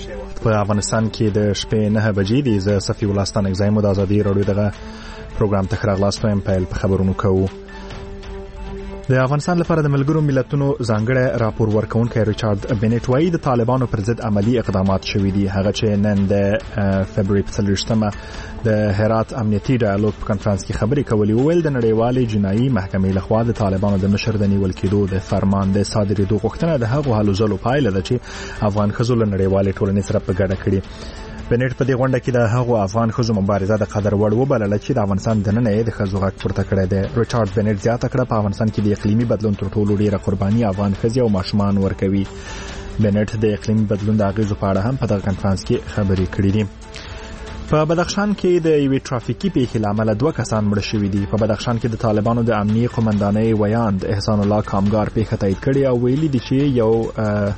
په افغانستان کې د شپې 9 بجې دي. زه صفي الله ستانکزی مو د ازادي راډیو دغه پروګرام ته راغلاست وایم. پیل په خبرونو کوو. د افغانستان لپاره د ملګرو ملتونو ځانګړی راپور ورکونکی ریچارډ بینټ وایي د طالبانو پر ضد عملی اقدامات شوي دي. هغه چې نن د فبروري په 30مه د هرات امنیتي ډایالوګ په کنفرانس کې خبرې کولې، وویل د نړیوالې جنایي محکمې لخوا د طالبانو د مشر د نیول کېدو د فرمان د صادرېدو غوښتنه د هغو هلو ځلو پایله ده چې افغان ښځو له نړیوالې ټولنې سره په ګډه کړي. بنټ په دې غونډه کې د هغو افغان ښځو مبارزه د قدر وړ وبلله چې د افغانستان دننه یې د ښځو غږ پورته کړی دی. ریچارډ بنټ زیاته کړه په افغانستان کې د اقلیمي بدلون تر ټولو ډیره قرباني افغان ښځې او ماشومان ورکوي. بنټ د اقلیمي بدلون د اغیزو په اړه هم په دغه کنفرانس کې خبرې کړې دي. په بدخشان کې د یوې ټرافیکي پیښې له امله 2 کسان مړه شوي دي. په بدخشان کې د طالبانو د امنیي قومندانۍ ویاند احسان الله کامګار پیښه تایید کړې او ویلي دي چې یو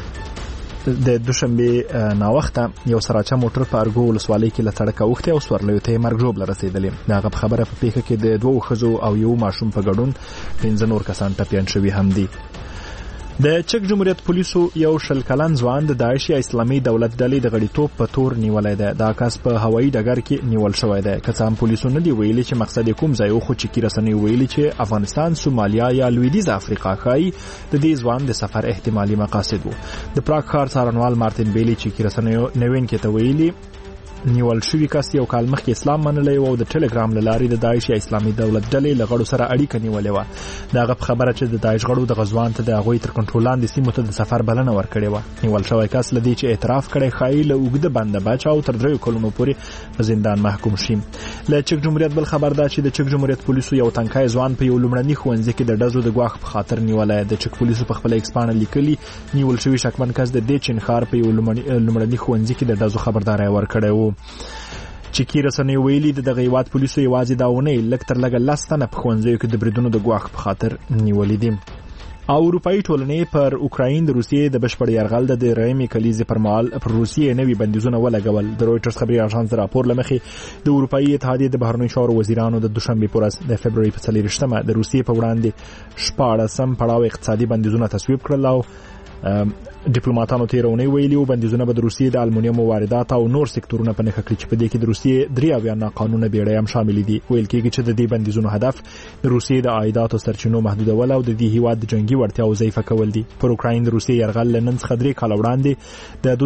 د دوشنبه ناوخته یو سراچه موټر په ارګو ولسوالۍ کې له سړکه اوښتی او سورلیو ته مرګ ژوبله رسېدلې. دغه خبره په پیښه کې د 2 ښځو او یو ماشوم په ګډون 15 نور کسان ټپیان شوي هم دي. د چک جمهوریت پولیسو یو 20 کلن ځوان د داعش یا اسلامي دولت ډلې د غړیتوب په تور نیولای دی. دا کس په هوایي ډګر کې نیول شوی دی. که څه هم پولیسو نه دی ویلي چې مقصد یې کوم ځای و، خو چکی رسنۍ ویلي چې افغانستان، سومالیا یا لویدیځ افریقا ښایي د دې ځوان د سفر احتمالي مقاصد وو. د پراګ ښار څارنوال مارتین بیلی چکی رسنیو نوین کې ته ویلي نیول شوی کس یو کال مخکې اسلام منلی و او د ټلګرام له لارې د داعش یا اسلامي دولت ډلې له غړو سره اړیکه نیولې وه. دغه په خبره چې د داعش غړو د غزوان ته د هغوی تر کنټرول لاندې سیمو ته د سفر بلنه ورکړې وه. نیول شوی کس له دې چې اعتراف کړی ښایي له اوږده بنده بچ او تر 3 کلونو پورې په زندان محکوم شي. له چک جمهوریت بل خبر ده چې د چک جمهوریت پولیسو یو تنکای ځوان په یو لومړني ښوونځي کې د ډزو د ګواښ په خاطر نیولی. د چک پولیسو په خپله ایکس پاڼه لیکلي نیول شوي شکمن کس د دې چنخار په یو لومړني ښوونځي کې د ډزو خبرداری ورکړی و. چکی رسنۍ ویلي دغه هیواد پولیسو یوازې دا ونې لږ تر لږه 10 تنه په ښوونځیو کې د بریدونو د ګواښ په خاطر نیولې دي. او اروپایي ټولنې پر اوکراین د روسیې د بشپړ یرغل د درېیمې کلیزې پر مهال پر روسیې نوي بندیزونه ولګول. د رویټرز خبري اژانس د راپور له مخې د اروپایي اتحادیې د بهرنیو چارو وزیرانو د دوشنبه په ورځ د فبروري په 30مه د روسیې په وړاندې 14 پړاو اقتصادي بندیزونه تصویب کړل او ډیپلوماټانو تیرونی ویلي و بندیزونه به د روسیې د المونیم واردات او نور سکتورونه په نښه کړي چې په دې کې د روسیې 3 ناقانونه بیړۍ هم شامل دي. ویل کېږي چې د دې بندیزونو هدف د روسیې د عایداتو سرچینو محدودول او د دې هیواد د جنگي وړتیاو ضعیفه کول دي. پر اوکراین د روسیې یرغل له نن څخه 3 کال وړاندې د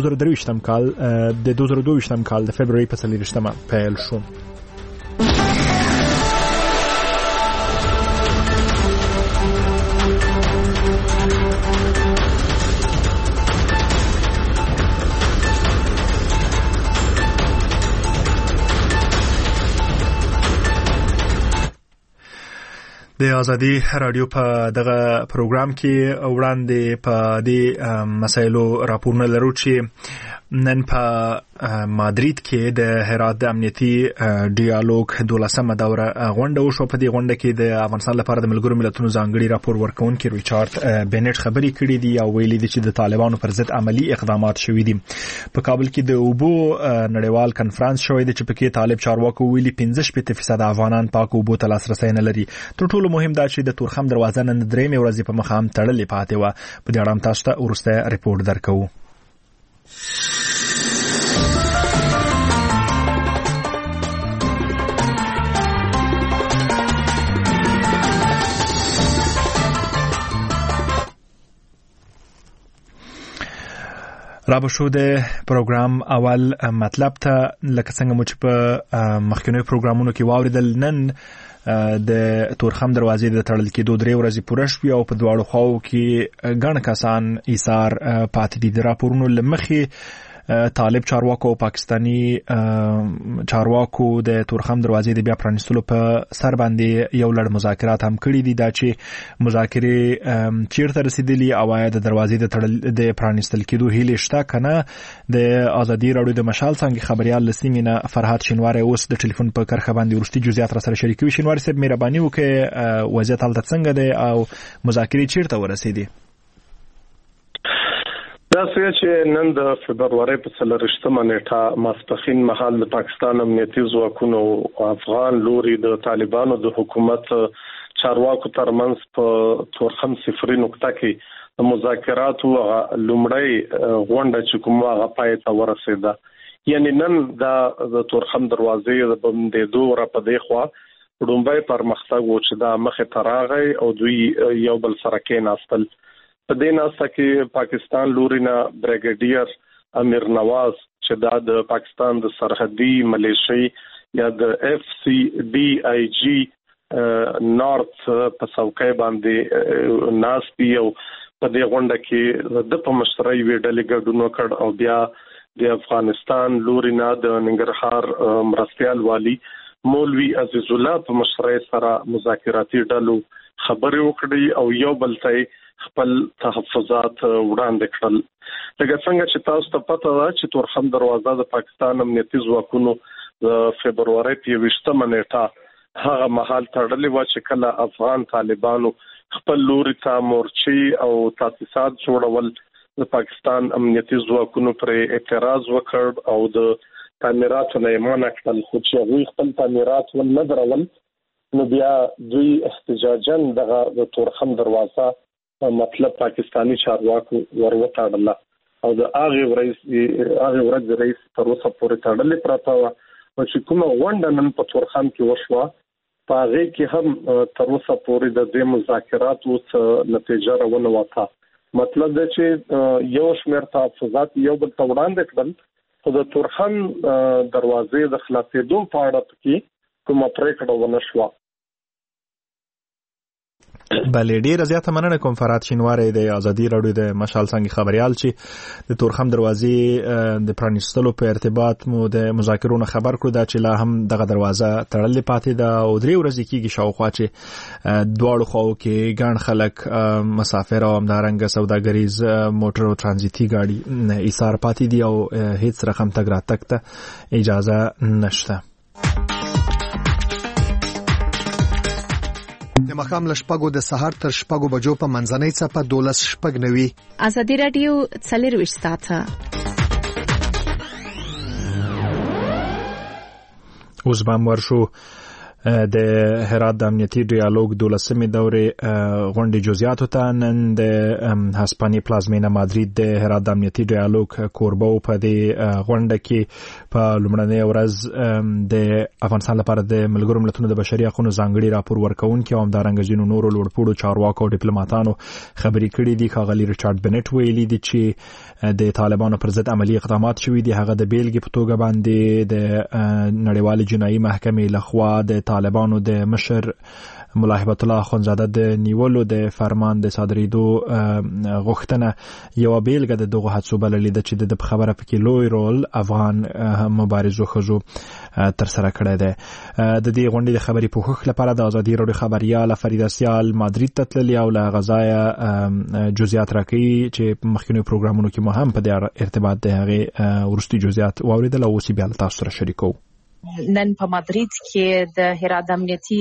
2022 کال د فبروري په 30مه پیل شو. د ازادي رادیو په دغه پروګرام کې وړاندې په دې مسایلو راپورونه لرو چې نن په مادرید کې د هرات د امنیتي ډیالوګ 12مه دوره غونډه وشوه. په دې غونډه کې د افغانستان لپاره د ملګرو ملتونو ځانګړي راپور ورکونکي ریچارډ بینټ خبرې کړې دي او ویلي دي چې د طالبانو پر ضد عملی اقدامات شوي دي. په کابل کې د اوبو نړیوال کنفرانس شوی دی چې پکې طالب چارواکو ویلي 15% افغانان پاک اوبو ته لاسرسی نه لري. تر ټولو مهم دا چې د تورخم دروازه نن 3 ورځې په مخه هم تړلې پاتې وه. په دې اړه هم تاسو ته وروسته ریپورت درکوو. را به شو د پروګرام اول مطلب ته لکه څنګه مو چې په مخکینیو پروګرامونو کې واوریدل، نن د تورخم دروازې د تړل کېدو 3 ورځې پوره شوې او په دواړو خواو کې ګڼ کسان ایثار پاتې دي. د راپورونو له مخې طالب چارواکو او پاکستانی چارواکو د تورخم دروازې د بیا پرانیستلو په سر باندې یو لړ مذاکرات هم کړي دي. دا چې مذاکرې چیرته رسیدلي او آیا د دروازې د پرانیستل کېدو هیله شته کنه. د ازادي راډیو د مشال څنګه خبريال لسیمینه فرحات شینواری اوس د ټلیفون په کرخه باندې ورستي جزئیات را سره شریکوي. شینواری صاحب مهرباني وکړئ وضعیت حالت څنګه دی او مذاکرې چیرته ورسېدي؟ دا چې نن د فبروري په 30مه نیټه ماسپخین مهال د پاکستان امنیتي ځواکونو او افغان لوري د طالبانو د حکومت چارواکو ترمنځ په تورخم صفري نقطه کې مذاکراتو لومړی غونډه چې کومه هغه پای ته ورسېده. یعنی نن د تورخم دروازې د بندېدو را پدې خوا ډومبای پرمختګ و چې دا مخه تراغی او دوی یو بل سره کېناستل. په دې ناسته کې پاکستان لورینا بریګیډیر امیر نواز چې د پاکستان د سرحدي ملیشي یا د FCDIG نارت په څوکۍ باندې ناسپی او په دې غونډه کې د په مشرۍ ویډلې ګډون وکړ او بیا د افغانستان لورینا د ننګرهار مرستيال والی مولوی عزیز الله په مشرۍ سره مذاکراتي ډلو خبرې وکړې او یو بل ته خپل تحفظات وړاندې کړل. لکه څنګه چې تاسو ته پته ده چې تورخم دروازه د پاکستان امنیتي ځواکونو د فبرवरी 23 نیټه هغه مهال تړلې و چې کله افغان طالبانو خپل لوري ته مورچې او تاسیسات جوړول د پاکستان امنیتي ځواکونو پر اعتراض وکړ او د تعمیراتو نه منع کړل. خو چې هغوی خپل تعمیرات ونه درول نو بیا دوی احتجاجاً د تورخم دروازه مطلب پاکستانی چارواکو وروتاړل او د هغه ورځ رئیس تر اوسه پورې تړلې پراته و او چې کومه غونډه نن په تورخم کې وشوه په هغه کې هم تر اوسه پورې د دې مذاکراتو څخه نتیجه راونه وته. مطلب دا چې یو شمېر تحفظات یو بل ته وړاندې کړل خو د تورخم دروازې د خلاصېدو په اړه کې کومه پریکړه ونه شوه. بله ډیره زیاته مننه کوم فرات شینواری د ازادي راډیو د مشال څنګه خبريال چې د تورخم دروازې د پرانیستلو په ارتباط مو د مذاکرونو خبر کړو دا چې لا هم دغه دروازه تړلې پاتې ده او 3 ورځې کېږي شاوخوا چې دواړو خواو کې ګڼ خلک مسافر او همدارنګه سوداګریز موټر او ترانزیتي ګاډي ایثار پاتې دي او هیڅ رقم تګ راتګ ته اجازه نشته. د مخام لشپګو د سحر تر شپګو بجو په منځنۍ څپه 12:09 ازادي رادیو 24 ساعته. اوس بام ورشو د هرات د امنیتي ډیالوګ 12مې دورې غونډې جزئیاتو ته نن د هسپانیا پلازمینه مادرید د هرات د امنیتي ډیالوګ کوربو په دې غونډه کې په لومړنۍ ورځ د افغانستان لپاره د ملګرو ملتونو د بشري حقوقو ځانګړي راپور ورکونکي او همدارنګه ځینو نورو لوړپوړو چارواکو او ډیپلوماټانو خبرې کړې دي. ښاغلي ریچارډ بنټ ویلي دي چې د طالبانو پر ضد عملی اقدامات شوي دي. هغه د بیلګې په توګه باندې د نړیوال جنایي محکمې لخوا د طالبانو د مشر ملا هیبت الله اخوندزاده د نیولو د فرمان د صادریدو غوښتنه یو بیلګه د دغه هڅو بللې ده چې د خبره پکې لوی رول افغان مبارزو خزو تر سره کړی دی. د دې غونډې د خبري پوښښ لپاره د ازادي راډیو خبريال فریدا سیال مادرید ته تللی او له غزایا جزئیات راکړي چې مخکینی پروګرامونو کې مهم په دې ارتباط د هغه ورستي جزئیات واوریدل او اوس بیا تاسو سره شریکو. نن په مادرید کې د هرات امنیتي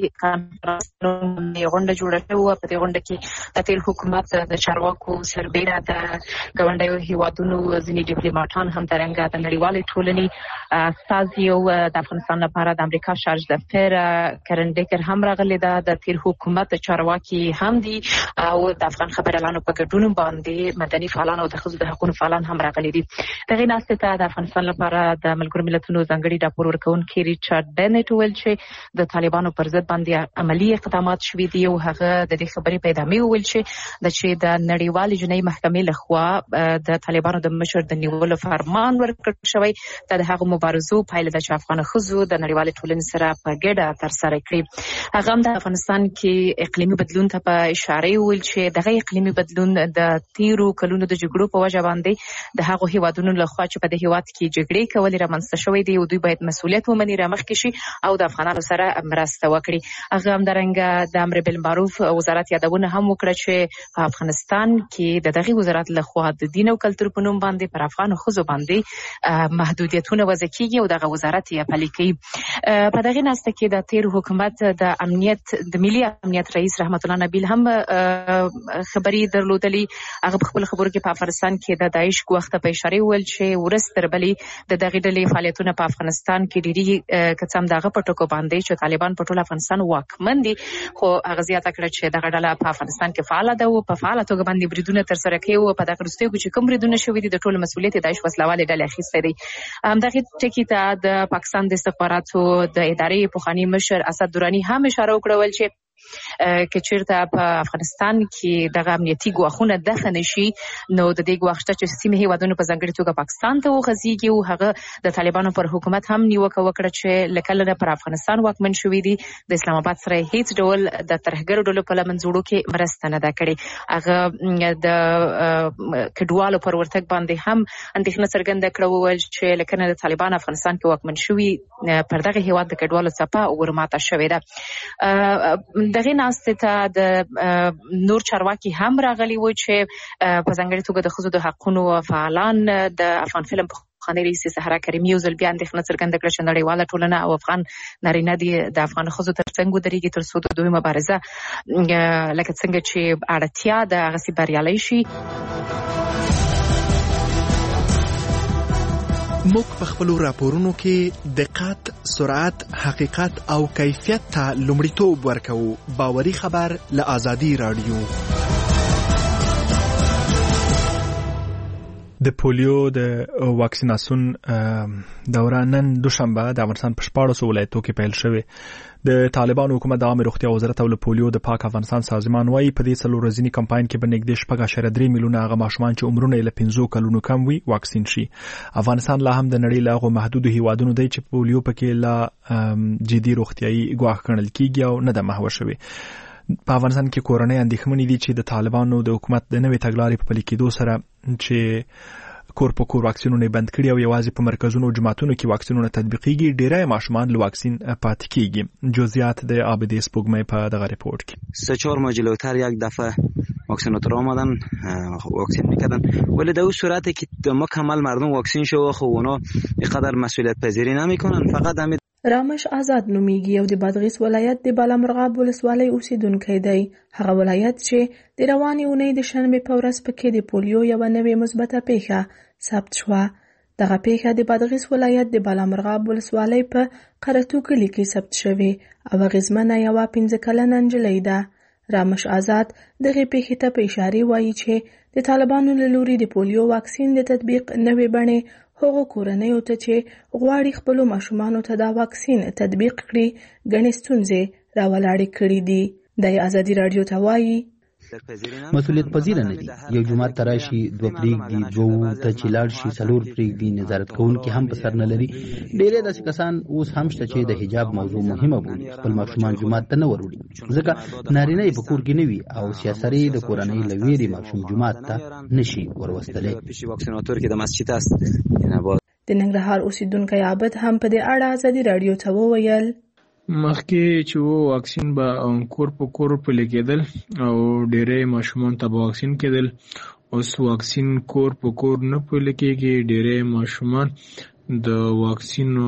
کانفرنس غونډه جوړه شوه. په دې غونډه کې د تیر حکومت د چارواکو سربېره د ګاونډیو هیوادونو ځینې ډیپلوماټان هم ترڅنګ د نړیوالې ټولنې استازي او د افغانستان لپاره د امریکا شارج دفتر کرن ډیکر هم راغلي ده. د تیر حکومت چارواکي هم دي او د افغان خبريالانو په ګډون باندې مدني فعالان او د ښځو د حقوقو فعالان هم راغلي دي. دغه ناسته ته د افغانستان لپاره د ملګرو ملتونو ځانګړي راپور ورکونکي ریچارډ بنټ ویل چې د طالبانو پر ضد باندې عملی اقدامات شوي دي او هغه د دې خبرې په ادامه ویل چې د نړیوال جنایي محکمې لخوا د طالبانو د مشر د نیولو فرمان ورکړل شوی. د هغه مبارزو پایله د افغان ښځو د نړیوال ټولنې سره په ګډه تر سره کړې. هغه د افغانستان کې اقلیمي بدلون ته په اشاره ویل چې دغه اقلیمي بدلون د تیرو کلونو د جګړو په وجه باندې د هغه هیوادونو لخوا چې په دې هیواد کې جګړې کولې رامنځته شوې دي او دوی باید مسؤلیت ومني رامخکې شي او د افغانانو سره مرسته وکړي. هغه همدارنګه د امر بالمعروف وزارت یادونه هم وکړه چې په افغانستان کې د دغه وزارت لخوا د دین او کلتور په نوم باندې پر افغان ښځو باندې محدودیتونه وضع کیږي او دغه وزارت یې پلي کوي. په دغه ناسته کې د تیر حکومت د امنیت د ملي امنیت رئیس رحمت الله نبیل هم خبري درلودلې. هغه په خپل خبرو کې په افغانستان کې د داعش وخت په اشاره ویل چې ورستر بلی د دغه ډلې فعالیتونه په افغانستان افغانستان کې ډیری کڅم دغه پټکو باندې چې طالبان په ټول افغانستان واکمن دي خو هغه زیاته کړ چې دغه ډله په افغانستان کې فعال ده او په فعال توګه باندې بریدونه تر سره کوي او په دغه وروستیو کې کوم بریدونه شوي دي د ټول مسؤلیت داعش وسلواله ډلې اخیسته دي. دغه ټکی ته د پاکستان د استخباراتو د ادارې پوخانی مشر اسد درانی هم اشاره وکړه چې که چیرته په افغانستان کې دغه امنیتي ګواښونه دفن شي نو د دې ګواښ چې سیمه هیوادونو په ځانګړي توګه پاکستان ته وغځيږي او هغه د طالبانو پر حکومت هم نیوکه وکړه چې لکه پر افغانستان واکمن شوی دي د اسلام آباد سره هیڅ ډول د ترهګرو ډلو په لمن جوړو کې مرسته نه ده کړې. هغه د کډوالو پر ورتګ باندې هم اندېښنه څرګنده کړه وویل چې لکه د طالبان افغانستان کې واکمن شوی پر دغه هیواد د کډوالو څپه ورماته شوې ده. دغه ناسته ته د نور چارواکي هم راغلي و چې په ځانګړي توګه د ښځو د حقوقو فعالان د افغان فلم خانه رئیس سحرا کریمي او ځل بیا اندېښنه څرګنده کړه چې نړیواله ټولنه او افغان نارینه دي د افغان ښځو ترڅنګ ودرېږي تر څو د دوی مبارزه لکه څنګه چې اړتیا د هغسې بریالۍ شي. موږ په خپلو راپورونو کې دقت، سرعت، حقیقت او کیفیت ته لومړیتوب ورکوو. باوري خبر له آزادي رادیو. د پولیو د واکسیناسیون دوره نن دوشنبه د افغانستان په 14 ولایتو کې پیل شوې. د طالبان حکومت د عامه روغتیا وزارت او پولیو د پاک افغانستان سازمان وايي په دې 3 ورځني کمپاین کې به نږدې 6.3 میلیونه هغه ماشومان چې عمرونه یې له 15 کلونو کم وي واکسین شي. افغانستان لا هم د نړۍ له هغو محدودو هیوادونو دی چې پولیو پکې لا جدي روغتیايي ګواښ ګڼل کیږي او نه ده محوه شوې. په افغانستان کې کورنۍ اندېښمنې دي چې د طالبانو د حکومت د نوې تګلارې په پلي کېدو سره چې کور په کور واکسینونه بند کړي او یوازې په مرکزونو او جماعتونو کې واکسینونه تطبیقېږي ډېری ماشومان له واکسین پاتې کیږي. جزئیات د عابدی سپوږمۍ په دغه ریپورت کې 3-4 ماه جلوتر یک دفعه واکسیناتور آمدن واکسین میکردن ولی در اون صورتی که مکمل مردم واکسین شو خب اونا اینقدر مسئولیت پذیری نمیکنن. فقط همین رامش آزاد نومیږي او د بادغیس ولایت د بالامرغاب ولسوالۍ اوسیدونکی دی. هغه ولایت چې د روانې اونۍ د شنبې په ورځ پکې د پولیو یوه نوې مثبته پیښه ثبت شوه. دغه پیښه د بادغیس ولایت د بالامرغاب ولسوالۍ په قرتو کلي کې ثبت شوې او اغېزمنه یوه 15 کلنه نجلۍ ده. رامش آزاد دغه پیښې ته په اشاره وایي چې د طالبانو له لوري د پولیو واکسین د تطبیق نوې بڼې هغو کورنیو ته چې غواړي خپلو ماشومانو ته دا واکسین تطبیق کړي ګڼې ستونزې راولاړې کړي دي. د آزادي رادیو ته وایي مسؤلیت پذیر نه دي. یو جماعت تراشي 2 پریږدي 2 ته چې لاړ شي 4 پریږدي نظارت کوونکي هم په سر نه لري. ډېر داسې کسان اوس هم شته چې د حجاب موضوع مهمه بولي خپل ماشومان جماعت ته نه وروړي ځکه نارینه یې په کور کې نه وي او سیاسري د کورنۍ له ویرې ماشوم جماعت ته نشي وروستلی. واکسیناتور کې د مسجد است. د ننګرهار اوسیدونکی عابد هم په دې اړه آزادي رادیو ته وویل مخکې چې واکسین به کور په کور پلي کېدل او ډېری ماشومان ته به واکسین کېدل. اوس واکسین کور په کور نه پلي کېږي. ډېری ماشومان د واکسینو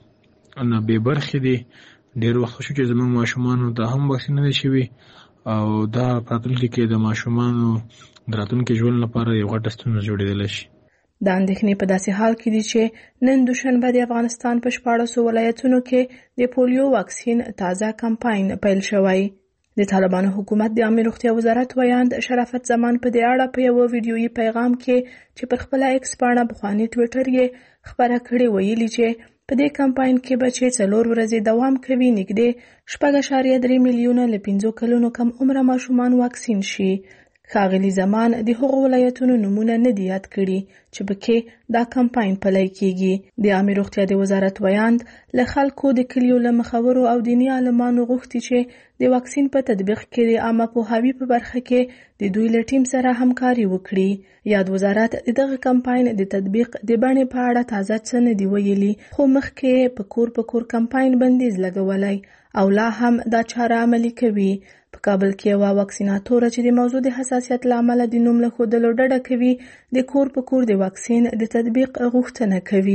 نه بې برخې دي. ډېر وخت شو چې زموږ ماشومانو ته هم واکسین نه دی شوي او دا په راتلونکي کې د ماشومانو د راتلونکي ژوند لپاره یو غټه ستونزه جوړېدلی شي. د اندېښنې په داسې حال کې دي چې نن دوشنبه د افغانستان په 14 ولایتونو کې د پولیو واکسین تازه کمپاین پیل شوی. د طالبانو حکومت د عامه روغتیا وزارت ویاند شرافت زمان په دې اړه په یو ویډیويي پیغام کې چې پر خپل ایکس باندې بخوانی ټوئیټر یې خبره کړې ویلي چې په دې کمپاین کې به چې 4 ورځې دوام کوي نږدې 6.3 میلیونه له 15 کلونو کم عمره ماشومان واکسین شي. ښاغلي زمان د هغو ولایتونو نمونه نه دي یاد کړي چې پکې دا کمپاین پلی کیږي. د عامه روغتیا د وزارت ویاند له خلکو د کلیو له مخورو او دیني عالمانو غوښتي چې د واکسین په تطبیق کې د عامه پوهاوي په برخه کې د دوی له ټیم سره همکاري وکړي. یاد وزارت دغه کمپاین د تطبیق د بڼې په اړه تازه څه نه دی ویلي خو مخکې په کور کمپاین بندیز لګولی او لا هم دا چاره عملي کوي. په کابل کې یوه واکسیناتوره چې د موضوع د حساسیت له امله د نوم له ښودلو ډډه کوي د کور په کور د واکسین د تطبیق غوښتنه کوي.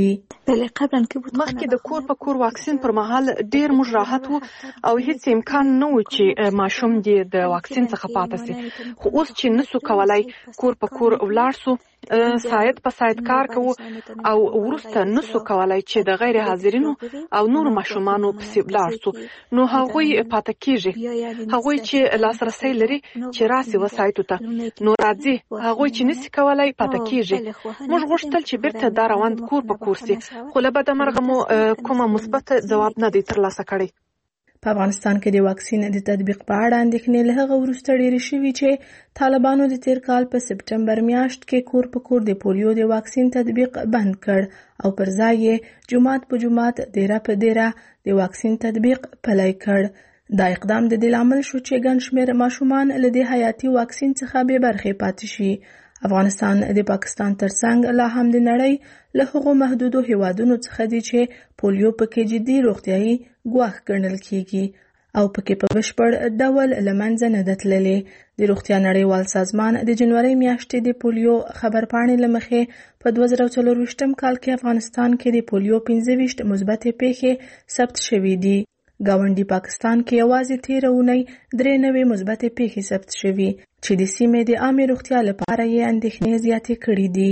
مخکې د کور په کور واکسین پر مهال ډیر موږ راحت وو او هیڅ امکان نه و چې ماشوم د واکسین څخه پاتې شي. خو اوس چې نسو کولای کور په کور ولاړ سو ساید په ساید کار کوو او ورسته نسو کولای چې د غیر حاضرینو او نور ماشومانو پسې ولاړ سو نو هغوی پاتې کیږي هغوی چې لاسرسي لري چې راسي وسایتو ته نو راځي هغوی چې نسی کولای پاتې کیږي موږ غوښتل چې بیرته دا روان کور په کور سي خو له بده مرغه مو کومه مثبت ځواب نه دی ترلاسه کړی. په افغانستان کې د واکسین د تطبیق په اړه اندېښنې له هغه وروسته ډېرې شوي چې طالبانو د تیر کال په سپټمبر میاشت کې کور په کور د پولیو د واکسین تطبیق بند کړ او پر ځای یې جمعات په جمعات دیره په دیره د واکسین تطبیق پلی کړ. دا اقدام د دې لامل شو چې ګڼ شمېر ماشومان له دې حیاتي واکسین څخه بې برخې پاتې شي. افغانستان د پاکستان ترڅنګ لا هم د نړۍ له هغو محدودو هیوادونو څخه دی چې پولیو پکې جدي روغتیايي ګواښ ګڼل کیږي او پکې په بشپړ ډول له منځه نه ده تللې. د روغتیا نړیوال سازمان د جنوري میاشتې د پولیو خبرپاڼې له مخې په 2024 کال کې افغانستان کې د پولیو 25 مثبتې پیښې ثبت شوې دي. ګاونډي پاکستان کې یوازې تیره اونۍ 93 مثبتې پیښې ثبت شوې چې د سیمې د عامه روغتیا لپاره یې اندېښنې زیاتې کړې دي.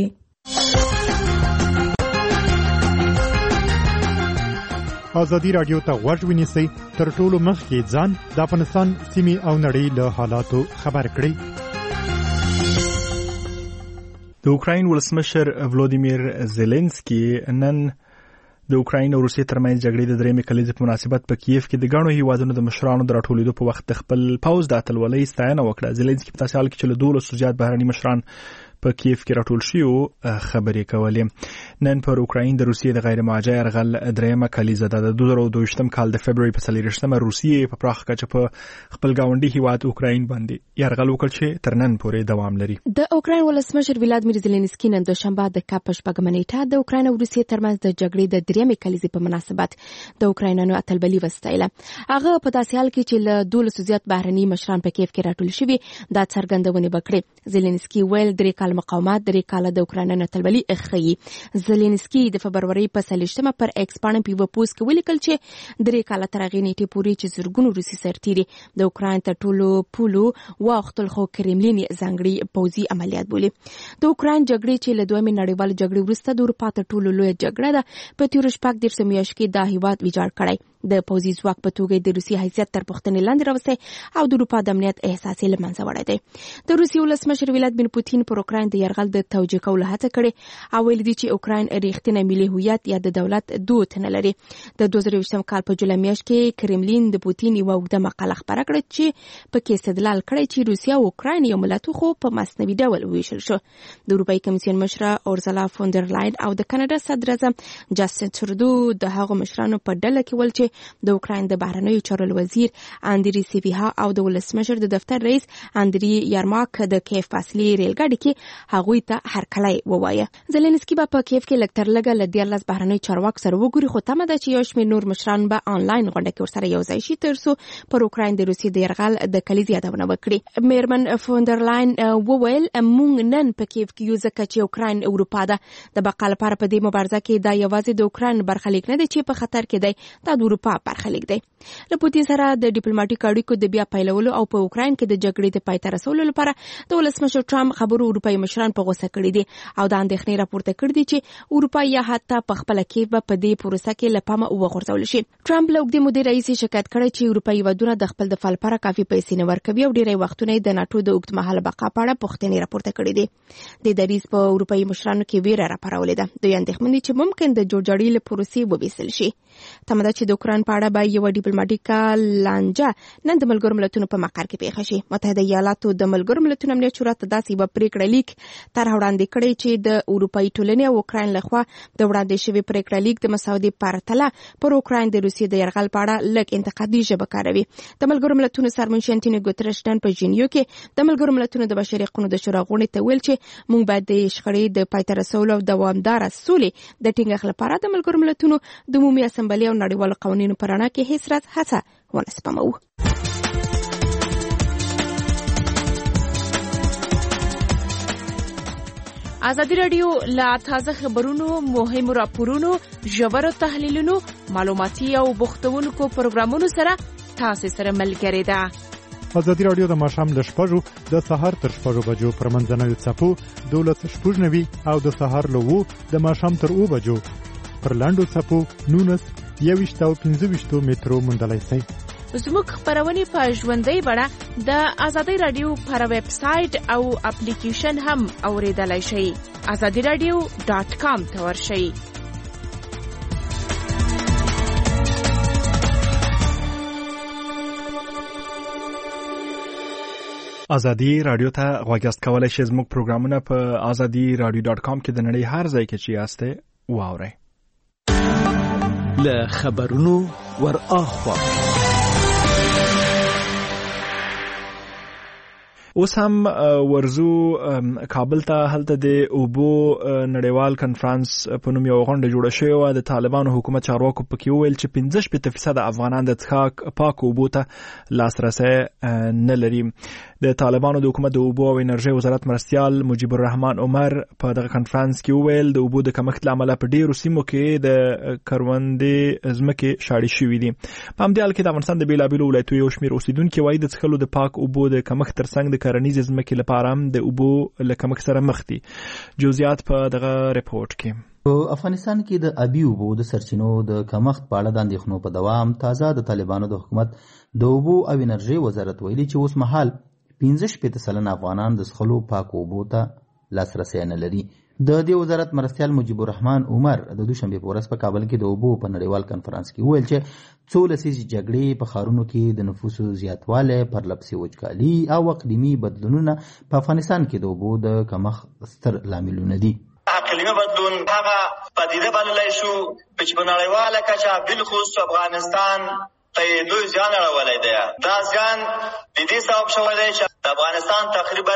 ازادي راډیو ته غوږ ونیسئ تر ټولو مخکې ځان د افغانستان سیمې او نړۍ له حالاتو خبر کړئ. د اوکراین ولسمشر ولودیمیر زيلنسکي نن د اوکراین او روسیې ترمنځ جګړې د درېمې کلیزې په مناسبت په کیف کې د ګڼو هیوادونو د مشرانو د راټولېدو په وخت د خپل پوځ د اتلولۍ ستاینه وکړه. زيلنسکي په داسې حال کې چې له 12 زیات بهرني مشران په کیف کې راټول شوي خبرې کولې. نن پر اوکراین د روسیې د غیر مواجه یرغل درېمه کلیزه ده. د 2022 کال د فبرवरी په 24 روسیې په پراخه کچه په خپل ګاونډي هیواد اوکراین باندې یرغل وکړ چې تر نن پورې دوام لري. د اوکراین ولسمشر ولادیمیر زيلنسکي نن دوشنبه د کاپ شپږمه نیټه د اوکراین او روسیې ترمنځ د جګړې د درېمې کلیزې په مناسبت د اوکراینانو اتلولي وستایله. هغه په داسې حال کې چې له 12 زیات بهرني مشران په کیف کې راټول شوي دا څرګندونه وکړه. زيلنسکي ویل درې کال مقاومت درې کال د اوکراینانو اتلولي اخی. زيلنسکي د فبرवरी په 23 پر ایکس باندې په پوسټ کې ولیکل چې درې کال تر هغې نیټې پورې چې زرګونو روسي سرتیري د اوکراین تر ټولو پولو واختل خو کرملین ځانګړي پوځي عملیات بولي. د اوکراین جګړې چې له دویمې نړیوال جګړې وروسته د اروپا تر ټولو لوی جګړه ده په تیر شپږ دیرش میاشت کې دا هیواد ویجاړ کړی. د پوځي ځواک په توګه د روسي حیثیت تر پوښتنې لاندې راوستی او د اروپا د امنیت احساس یې له منځه وړی دی. د روسي ولسمشر ولادیمیر پوتین پر اوکراین د یرغل د توجیه کولو هڅه کړې او ویلي دي چې اوکراین ریښتینی ملي هویت یا د دولت دود نه لري. د 2023 کال په جولای میاشت کې کرملین د پوتین یوه اوږده مقاله خپره کړه چې پکې استدلال کړی چې روسیه او اوکراین یو ملت خو په مصنوعي ډول وویشل شو. د اروپایي کمیسیون مشره اورزلا فوندر لاین او د کاناډا صدر اعظم جاسټین ترودو د هغو مشرانو په ډله کې ول چې د اوکراین د بهرنیو چارو وزیر اندری سیویها او د ولسمشر د دفتر رئیس اندری یارماک د کیف فاصلې ریلګاډي کې هغوی ته هرکلی ووایه. زيلنسکي په کیف کې لکتر لګه ل 14 بهرنیو چارواکو سره وګوري خو تمه ده چې یو شمېر نور مشران به آنلاین غونډه کې ورسره یو ځای شي ترڅو پر اوکراین د روسیې د یرغل د کلیزې یادونه وکړي. میرمن فوندر لاین وویل موږ نن په کیف کې یو ځکه چې اوکراین اروپا ده د بقا لپاره په دې مبارزه کې دا یوازې د اوکراین برخلیک نه دی چې په خطر کې دی دا د اروپا برخلیک دی. له پوتین سره د ډیپلوماټیک اړیکو د بیا پیلولو او په اوکراین کې د جګړې د پای ته رسولو لپاره د ولسمشر ټرمپ خبرو اروپایي مشران په غوسه کړي دي او د اندېښنې راپورته کړي دي چې اروپا یا حتی په خپل کې په دې پروسه کې له پامه وغورځول شي. ټرمپ له اوږدې مودې راهیسې شکایت کړی چې اروپایي هیوادونه د خپل دفاع لپاره کافي پیسې نه ورکوي او ډېری وختونه د ناټو د اوږدمهاله بقا په اړه پوښتنې راپورته کړي دي. د دریځ په اروپایي مشرانو کې ویره راپارولې ده. دوی اندېښمن دي چې ممکن د جوړجاړي له پروسې وبېسل شي. تمه ده چې د اوکراین په اړه به یو ډیپلوماټیکه لانجه نن د ملګرو ملتونو په مقر کې پیښه شي. متحده ایالاتو د ملګرو ملتونو امنیت شورا ته داسې یوه پریکړه لیک طرح وړاندې کړی چې د اروپایي ټولنې او اوکراین لخوا د وړاندې شوي پریکړه لیک د مسودې په پرتله پر اوکراین د روسیې د یرغل په اړه لږ انتقادي ژبه کاروي. د ملګرو ملتونو سرمنشي انټونیو ګوترش نن په ژینیو کې د ملګرو ملتونو د بشري حقوقو د شورا غونډې ته ویل چې موږ باید د شخړې د پای ته رسولو او دوامداره سولې د ټینګښت لپاره د ملګرو ملتونو د عمومي اسامبلې او نړیوالو قوانینو په رڼا کې هیڅ راز هڅه ونه سپموو. ازادي راډیو لا تازه خبرونو، مهمو راپورونو، ژورو تحلیلونو، معلوماتي او بوختونکو پروګرامونو سره تاسو سره ملګری ده. ازادي راډیو د ماښام له 6 د سهار تر 6 بجو پر منځنوي څپو 12:09 او د سهار له 2 د ماښام تر 2 بجو پر لاندو څپو 19 او 25 مترو مندلای شي. زموږ خبرونه په ژوندۍ بڼه د ازادي رادیو پر ویب سټ او اپلیکیشن هم اوریدلای شئ. azadiradio.com ته ورشئ. ازادي رادیو ته غوږ کولای شئ. زموږ پروګرامونه په azadiradio.com کې د نړۍ هر ځای کې چې یاست واورئ. له خبرونو ور اخوا اوس هم ورزو کابل ته هلته د اوبو نړیوال کنفرانس په نوم یو غونډه جوړه شوې وه. د طالبانو حکومت چارواکو پکې وویل چې 15% افغانان د څښاک پاکو اوبو ته لاسرسی نه لري. د طالبانو د حکومت د اوبو او انرژي وزارت مرستیال مجیب الرحمن عمر په دغه کنفرانس کې وویل د اوبو د کمښت له امله په ډیرو سیمو کې د کروندې ځمکې شاړې شوې دي. په همدې حال کې د افغانستان د بیلابیلو ولایتونو یو شمېر اوسیدونکي وایي د څښلو د پاک اوبو د کمښت ترڅنګ د کرنیزې ځمکې لپاره هم د اوبو له کمښت سره مخ دي. جزئیات په دغه ریپورت کې. په افغانستان کې د آبي اوبو د سرچینو د کمښت په اړه د اندېښنو په دوام تازه د طالبانو د حکومت د اوبو او انرژي وزارت ویلي چې اوس مهال 15% افغانان د څښلو پاکو اوبو ته لاسرسی نه لري. د دې وزارت مرستیال مجیب الرحمن عمر د دوشنبه په ورځ په کابل کې د اوبو په نړیوال کنفرانس کې ویل چې څو لسیزې جګړې په ښارونو کې د نفوسو زیاتوالی، پرلپسې وچکالي او اقلیمي بدلونونه په افغانستان کې د اوبو د کمښت ستر لاملونه دي. اقلیمي بدلون هغه پدیده بللی شو چې په نړیواله کچه بالخصوص افغانستان ته لوی زیان اړولی دی. دا زیان د دې سبب شوی دی چې د افغانستان تقریبا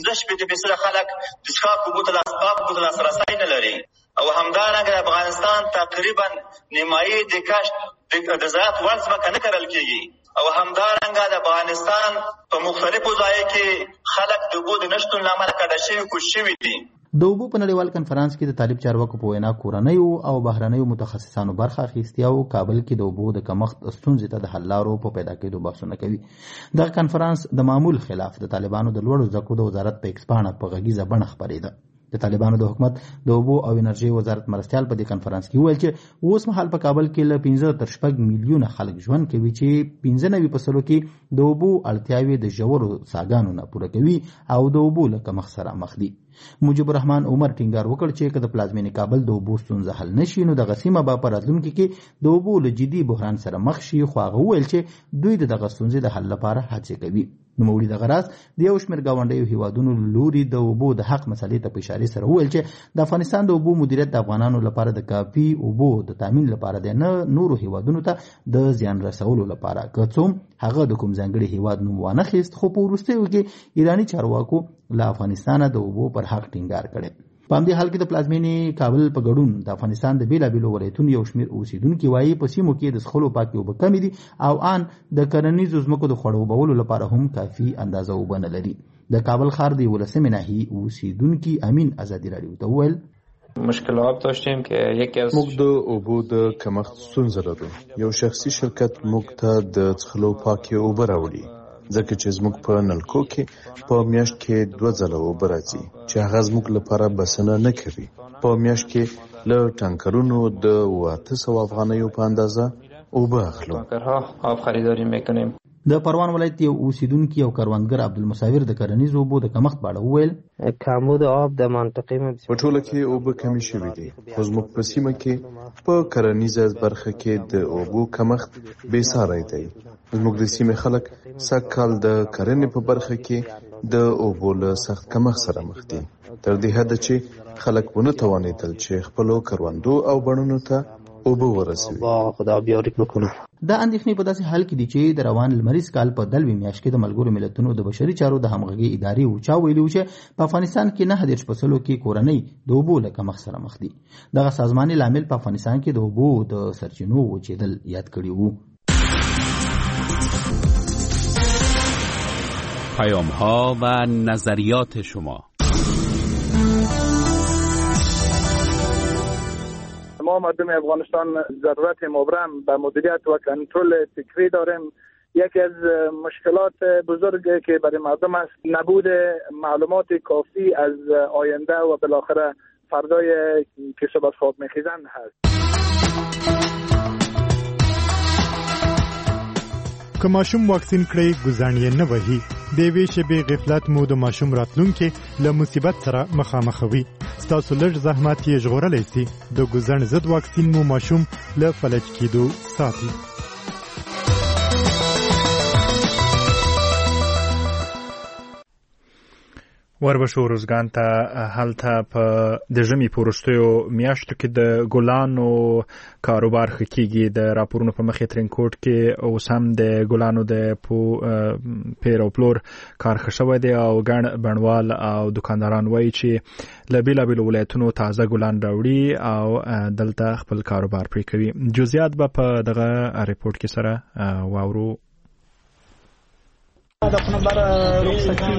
15% خلک د څښاک اوبو ته لاسرسی نه لري او همدارنګه د افغانستان تقریبا نیمایي د کښت د زراعت وړ ځمکه نه کرل کېږي او همدارنګه د افغانستان په مختلفو ځایو کې خلک د اوبو د نشتون له امله کډه شوي کوچ شوي دي. د اوبو په نړیوال کنفرانس کې د طالب چارواکو په وینا کورنیو او بهرنیو متخصصانو برخه اخیستې او کابل کې د اوبو د کمښت ستونزې ته د حل لارو په پیدا کېدو بحثونه کوي. دغه کنفرانس د معمول خلاف د طالبانو د لوړو زده کړو د وزارت په ایکس پاڼه په غږیزه بڼه خپرېده. د طالبانو د حکومت د اوبو او انرژي وزارت مرستیال په دې کنفرانس کې وویل چې اوس مهال په کابل کې له 15 تر 6 میلیونه خلک ژوند کوي چې 95% کې د اوبو اړتیاوې د ژورو څاګانو نه پوره کوي او د اوبو له کمښت سره مخ دي. مجیب الرحمن عمر ټینګار وکړ چې که د پلازمینې کابل د اوبو ستونزه حل نشي نو دغه سیمه به په راتلونکي کې د اوبو له جدي بحران سره مخ شي. خو هغه وویل چې دوی د دغه ستونزې د حل لپاره هڅې کوي. نوموړي دغه راز د یو شمېر ګاونډیو هیوادونو لوري د اوبو د حق مسلې ته په اشارې سره وویل چې د افغانستان د اوبو مدیریت د افغانانو لپاره د کافي اوبو د تامین لپاره دی، نه نورو هیوادونو ته د زیان رسولو لپاره. که څوم هغه د کوم ځانګړي هیواد نوم وانه خیست، خو په وروستیو کې ایراني چارواکو له افغانستانه د اوبو پر حق ټینګار کړی. په همدې حال کې د پلازمینې کابل په ګډون د افغانستان د بیلابیلو ولایتونو یو شمېر اوسیدونکي وایي په سیمو کې د څښلو پاکې اوبه کمې دي او ان د کرنیزو ځمکو د خړوبولو لپاره هم کافي اندازه اوبه نه لري. د کابل ښار د 11مې ناحیې اوسیدونکي امین ازادي راډیو ته وویل مشکلات داشتیم که یکی از موږ د اوبو د کمښت ستونزه لرو. یو شخصي شرکت موږ ته د څښلو پاکې اوبه راوړي ځکه چې زموږ په نلکو کې په میاشت کې 2 ځله اوبه راځي چې هغه زموږ لپاره بسنه نه کوي. په میاشت کې له ټانکرونو د 800 افغانیو په اندازه اوبه اخلو. آب خریداری میکنیم. د پروان ولایت یو اوسیدونکي او کروندګر عبدالمصابر د کرنیزو اوبو د کمښت په اړه وویل کمبود آب د منطقې په ټوله کې اوبه کمې شوې دي خو زموږ په سیمه کې په کرنیزه برخه کې د اوبو کمښت بې ساری دی. زموږ د سیمې خلک سږکال د کرنې په برخه کې د اوبو له سخت کمښت سره مخ دي تر دې حده چې خلک ونه توانېدل چې خپلو کروندو او بڼونو ته اوبه ورسوي. خدا بیارک بکنه. دا اندېښنې په داسې حال کې دي چې د روان لمریز کال په دلوي میاشت کې د ملګرو ملتونو د بشري چارو د همغږي ادارې وچا ویلي و چې په افغانستان کې 9% کې کورنۍ د اوبو له کمښت سره مخ دي. دغه سازماني لامل په افغانستان کې د اوبو د سرچینو وچېدل یاد کړي وو. پیام‌ها و نظریات شما. ما مردم افغانستان ضرورت مبرم به مدیریت و کنترل فکری داریم یکی از مشکلات بزرگی که برای مردم است نبود معلومات کافی از آینده و بالاخره فردای که صبح از خواب میخیزند هست. که ماشوم واکسین کړی ګزانې نه وهي د یوې شېبې غفلت مو د ماشوم راتلونکي له مصیبت سره مخامخوي. ستاسو لږ زحمت یې ژغورلی سي. د ګزن ضد واکسین مو ماشوم له فلج کېدو ساتي. وربشو روزګان ته هلته په د ژمي په وروستیو میاشتو کې د ګلانو کاروبار ښه کېږي. د راپورونو په مخې ترینکوټ کې اوس هم د ګلانو د پیر او پلور کار ښه شوی دی او ګڼ بڼوال او دکانداران وایي چې له بېلابېلو ولایتونو تازه ګلان راوړي او دلته خپل کاروبار پرې کوي. جزئیات به په دغه ریپورټ کې سره واورو. د خپل رخصتي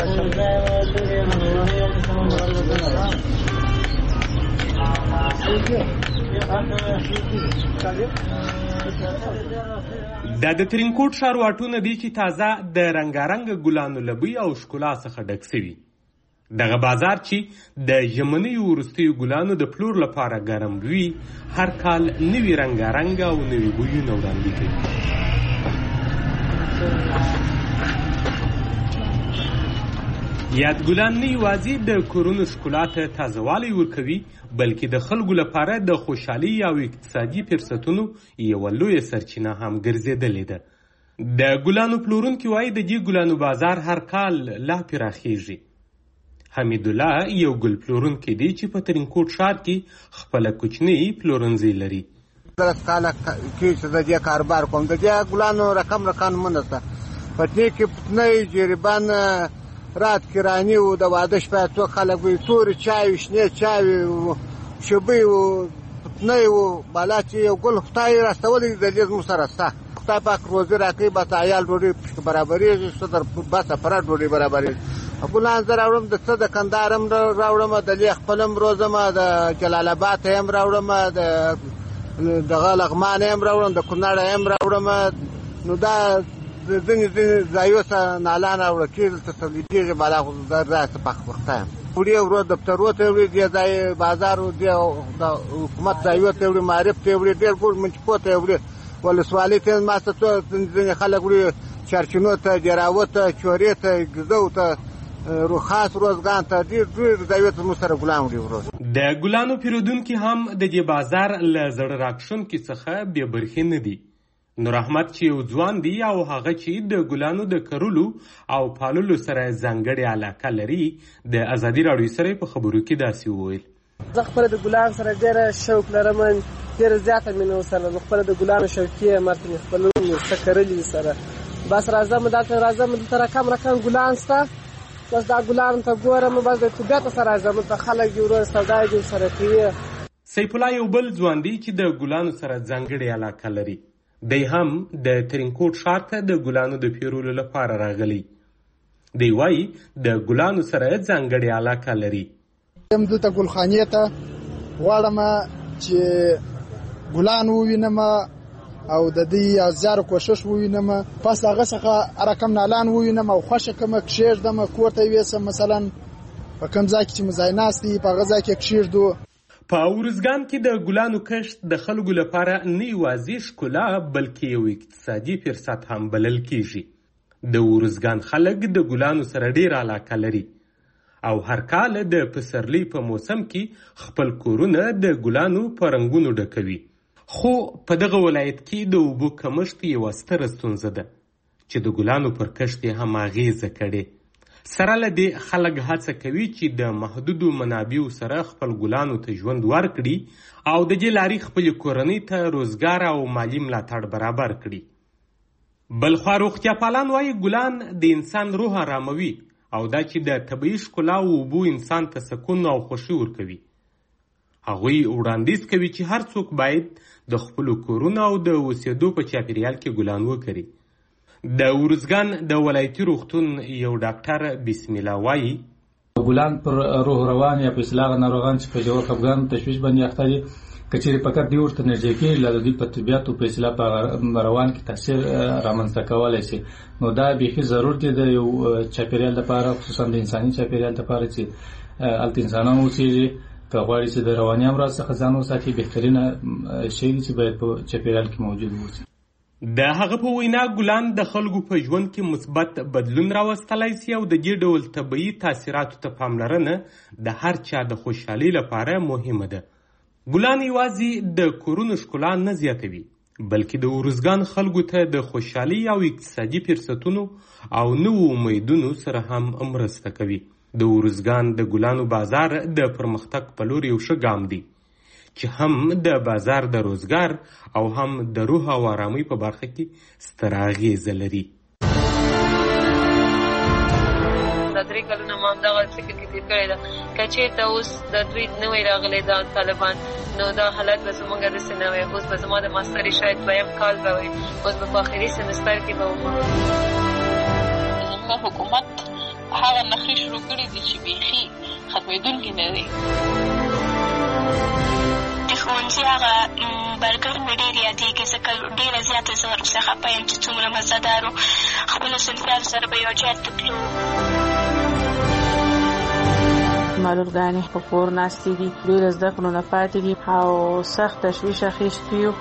د ترینکوټ ښار واټونه دي چې تازه د رنګارنګ ګلانو لبی او ښکلا څخه ډک شوي. دغه بازار چې د ژمنیو وروستیو ګلانو د پلور لپاره ګرم وي هر کال نوي رنګارنګ او نوي بویونه وړاندې کوي. یادګلان نه یوازې د کورونو ښکلا ته تازهوالی ورکوي بلکې د خلکو لپاره د خوشحالۍ او اقتصادي فرصتونو یوه لویه سرچینه هم ګرځېدلې ده. د ګلانو پلورونکي وایي د دې ګلانو بازار هر کال لا پراخیږي. حمید الله یو ګل پلورونکی دی چې په ترینکوټ ښار کې خپله کوچنۍ پلورنځي لري. درس کاله کې چې د دې کاروبار کوم د دې ګلانو رقم منسته په دې کې پتنۍ جریبان رات کرانی و د واده شپه تو خلک وي تور چای شنه چای شوبې و پتنۍ و بالا چې یو ګل خدای راستولې د دې مو سره ستا خدای پاک روزي راکړي به عیال ډوډۍ برابرې صدر بس پر ډوډۍ برابرې ګلان زه راوړم د څه د کندهارم راوړم د لیخ خپلم روزم د جلال آباد هم راوړم د لغمان هم راوړم د کونړ هم راوړم نو دا ځینې ځایو ته نالان راوړه کېدل ته تولیدېږي بالا خو راسه په وخته یم وړې ورو دفترو ته وړي دې ځای بازار د حکومت ځایو ته وړي معرف ته وړي ډېر ګور منچپو ته وړي ولسوالۍ ته ماسته ځینې خلک وړي چارچینو ته جراوه ته چورې ته ګزو ته خاص روزګان ته ډېر ځایو ته مو سره ګلان وړي ورو. د ګلانو پیرودونکي هم د دې بازار له زړه راکښونکي څخه بې برخې نه دي. نور احمد چې یو ځوان دی او هغه چې د ګلانو د کرلو او پاللو سره ځانګړې علاقه لري د ازادي راډیو سره په خبرو کې داسې وویل. زه خپله د ګلان سره ډېره شوق لرم ډېره زیاته مینه ورسره خپله د ګلانو شوقي یم مې خپل ورته کرلي سره بس راځم دلته رقم ګلان شته بس دا ګلان ته ګورم بس د طبیعت سره راځم ته خلک یې ورو سودا یې سره کوي. سیف الله یو بل ځوان دی چې د ګلانو سره ځانګړې علاقه لري. دی هم د ترینکوټ ښار ته د ګلانو د پیرولو لپاره راغلی. دی وایي د ګلانو سره ځانګړې علاقه لري. یم دلته ګلخانې ته غواړم چې ګلان ووینم او د دې زیار کوشش ووینم پس هغه څخه رقم نالان ووینم او خوښه کوم کښېږدم کور ته ویسم مثلا په کوم ځای کې چې مځای ناست دي په هغه ځای کې کښېږدو. په ارزګان کې د ګلانو کښت د خلکو لپاره نه یوازې ښکلا بلکې یو اقتصادي فرصت هم بلل کیږي. د ارزګان خلک د ګلانو سره ډېر علاقه لري او هر کال د پسرلي په موسم کې خپل کورونه د ګلانو په رنګونو ډکوي. خو په دغه ولایت کې د اوبو کمښت یوه ستره ستونزه ده چې د ګلانو پر کښت یې هم اغېزه کړې. سره له دې خلک هڅه کوي چې د محدودو منابعو سره خپل ګلانو ته ژوند ورکړي او د دې لارې خپلې کورنۍ ته روزګار او مالي ملاتړ برابر کړي. بلخوا روغتیا پالان وایي ګلان د انسان روح آراموي او دا چې د طبیعي ښکلا او اوبو انسان ته سکون او خوښي ورکوي. هغوی وړاندیز کوي چې هر څوک باید د خپلو کورونو او د اوسېدو په چاپیریال کې ګلان وکري. د ارزګان د ولایتي روغتون یو ډاکټر بسم الله وایي ګلان پر روح روان یا په اصلاح ناروغان چې په جوړ خپګان تشویش باندې اخته دي کچېرې فقط دی ورته نږدې کې لږ په طبيعت او په اصلاح په روان کې تاثیر رامنځته کولای شي. نو دا به ضرورت دی د یو چاپیریال لپاره خصوصا د انساني چاپیریال لپاره چې الته انسانانو چې کغواړي چې د رواني امراض څخه ځان وساتي بهترینه شی چې باید په چاپیریال کې موجود وي. د هغه په وینا ګلان د خلکو په ژوند کې مثبت بدلون راوستلای شي او د دې ډول طبيعي تاثیراتو ته پاملرنه د هر چا د خوشحالي لپاره مهمه ده. ګلان یوازې د کورونو ښکلا نه زیاتوي بلکې د ورزګان خلکو ته د خوشحالي او اقتصادي فرصتونو او نوو امیدونو سره هم مرسته کوي. د ورزګان د ګلانو بازار د پرمختګ په لور یو ښه ګام دی چې هم د بازار د روزګار او هم د روح او آرامۍ په برخه کې ستر اغیزه لري. د 3 کلونو ما همدغه فکر کې تېر کړی ده که چېرته اوس د دوی نوی راغلی دا طالبان نو دا حالت به زموږ داسې نه وی. اوس به زما د ماستري شاید 2یم کال به وي، اوس به په آخري سمستر کې به وم. زموږ حکومت هغه نښې شروع کړي دي چې بیخي ختمېدونکي نه دي. د ښوونځي هغه برګر مې ډېر یادېږي ځکه ډېره زیاته زه ورڅخه خفه یم چې څومره مزهدار و. خپلو صنفیانو سره به یو ځای ته تلو. معلولګانې په کور ناستې دي، ډېره زده کړو نه پاتې دي او سخت تشویش اخیستي یو.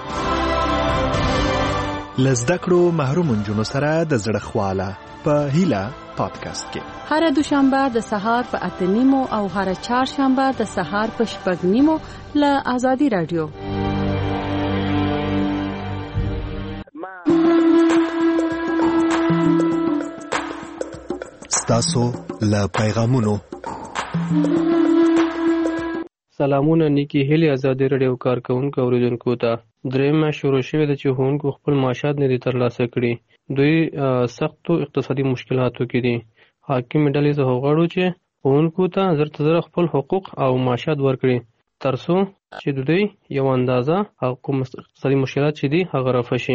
له زده کړو محروم نجونو سره د زړه خواله په هیله پادکاسټ کې هر دوشنبه د سهار په 8:30 او هر چهارشنبه د سهار په 6:30 له آزادي رادیو. ستاسو له پیغامونو سلامونه نیکی هیلي آزادي رادیو کارکونکو اوریدونکو ته. درېمه شروع شوې ده چې ښوونکو خپل معاشات نه دي ترلاسه کړي. دوی سختو اقتصادي مشکلاتو کې دي. حاکم ډلې څخه غواړو چې ښوونکو ته زر تر زره خپل حقوق او معاشات ورکړي ترڅو چې دوی یو اندازه حقوق اقتصادي مشکلات چې دي هغه رفع شي.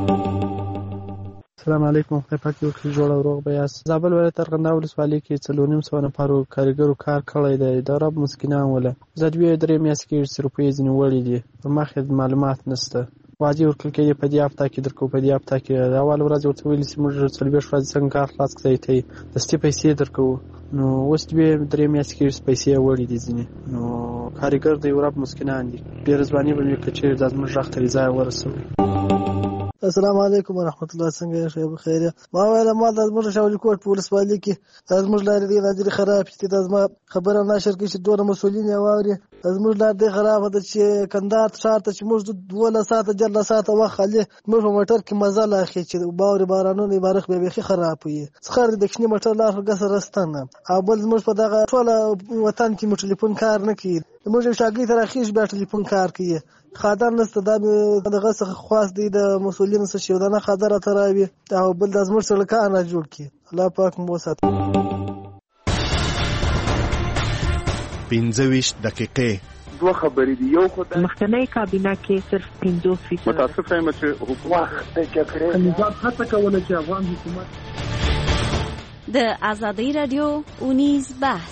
السلام علیکم. خدای پاک یو ښه جوړ او روغ بیاست. زابل ولایت ارغنداب ولسوالۍ کې 4.5 نفرو کارګرو کار کړی دی. د رب مسکینان وله زه 2 میاشتې کې 100 روپۍ ځینې وړي دي. په مخکې معلومات نشته. واجب ورکړل کېږي په دې هفته کې درکو په دې هفته کې اول ورځ ورته ویلي چې موږ 40 ورځې څنګه کار خلاص کړی ته دستي پیسې درکو. نو اوس 2 میاشتې کې پیسې وړي دي ځینې. نو کارګر د یورپ مسکینان دي. ډېر ځواني به مې کچې د زموږ راخ ته ځای ورسوي. السلام علیکم ورحمت الله. څنګه یې ښه بخیر؟ ما ویل ما د زموږ شاولي کوټ په ولسوالۍ کې زموږ لارې دي خراب دي. د زما خبره نشر کې چې دوه مسولین یې واوري زموږ لار دې خراب ده چې کندهار ښار ته چې موږ 12 ساعته 14 ساعته وخت خالي موږ په موټر کې مزه لا اخی چې باور بارانونه بارخ به بيخي خراب وي. څخه د کښنی موټر لار غسر رستنه او بل زموږ په دغه ټول وطن کې مو ټلیفون کار نه کوي. موږ شاګرد تر اخیش به ټلیفون کار کوي. خادر نسته دغه څخه خاص دی د مسولین څخه شو دنه خادر تراوي او بل د زموږ سره کار نه جوړ کی. الله پاک مو ساتي. 15 دقیقې دوه خبرې دي. یو خدای مخکنی کابینه کې صرف 50% متاسف یم چې حکومت نظام هڅه کوله چې افغان حکومت د آزادۍ رادیو اونیز بحث.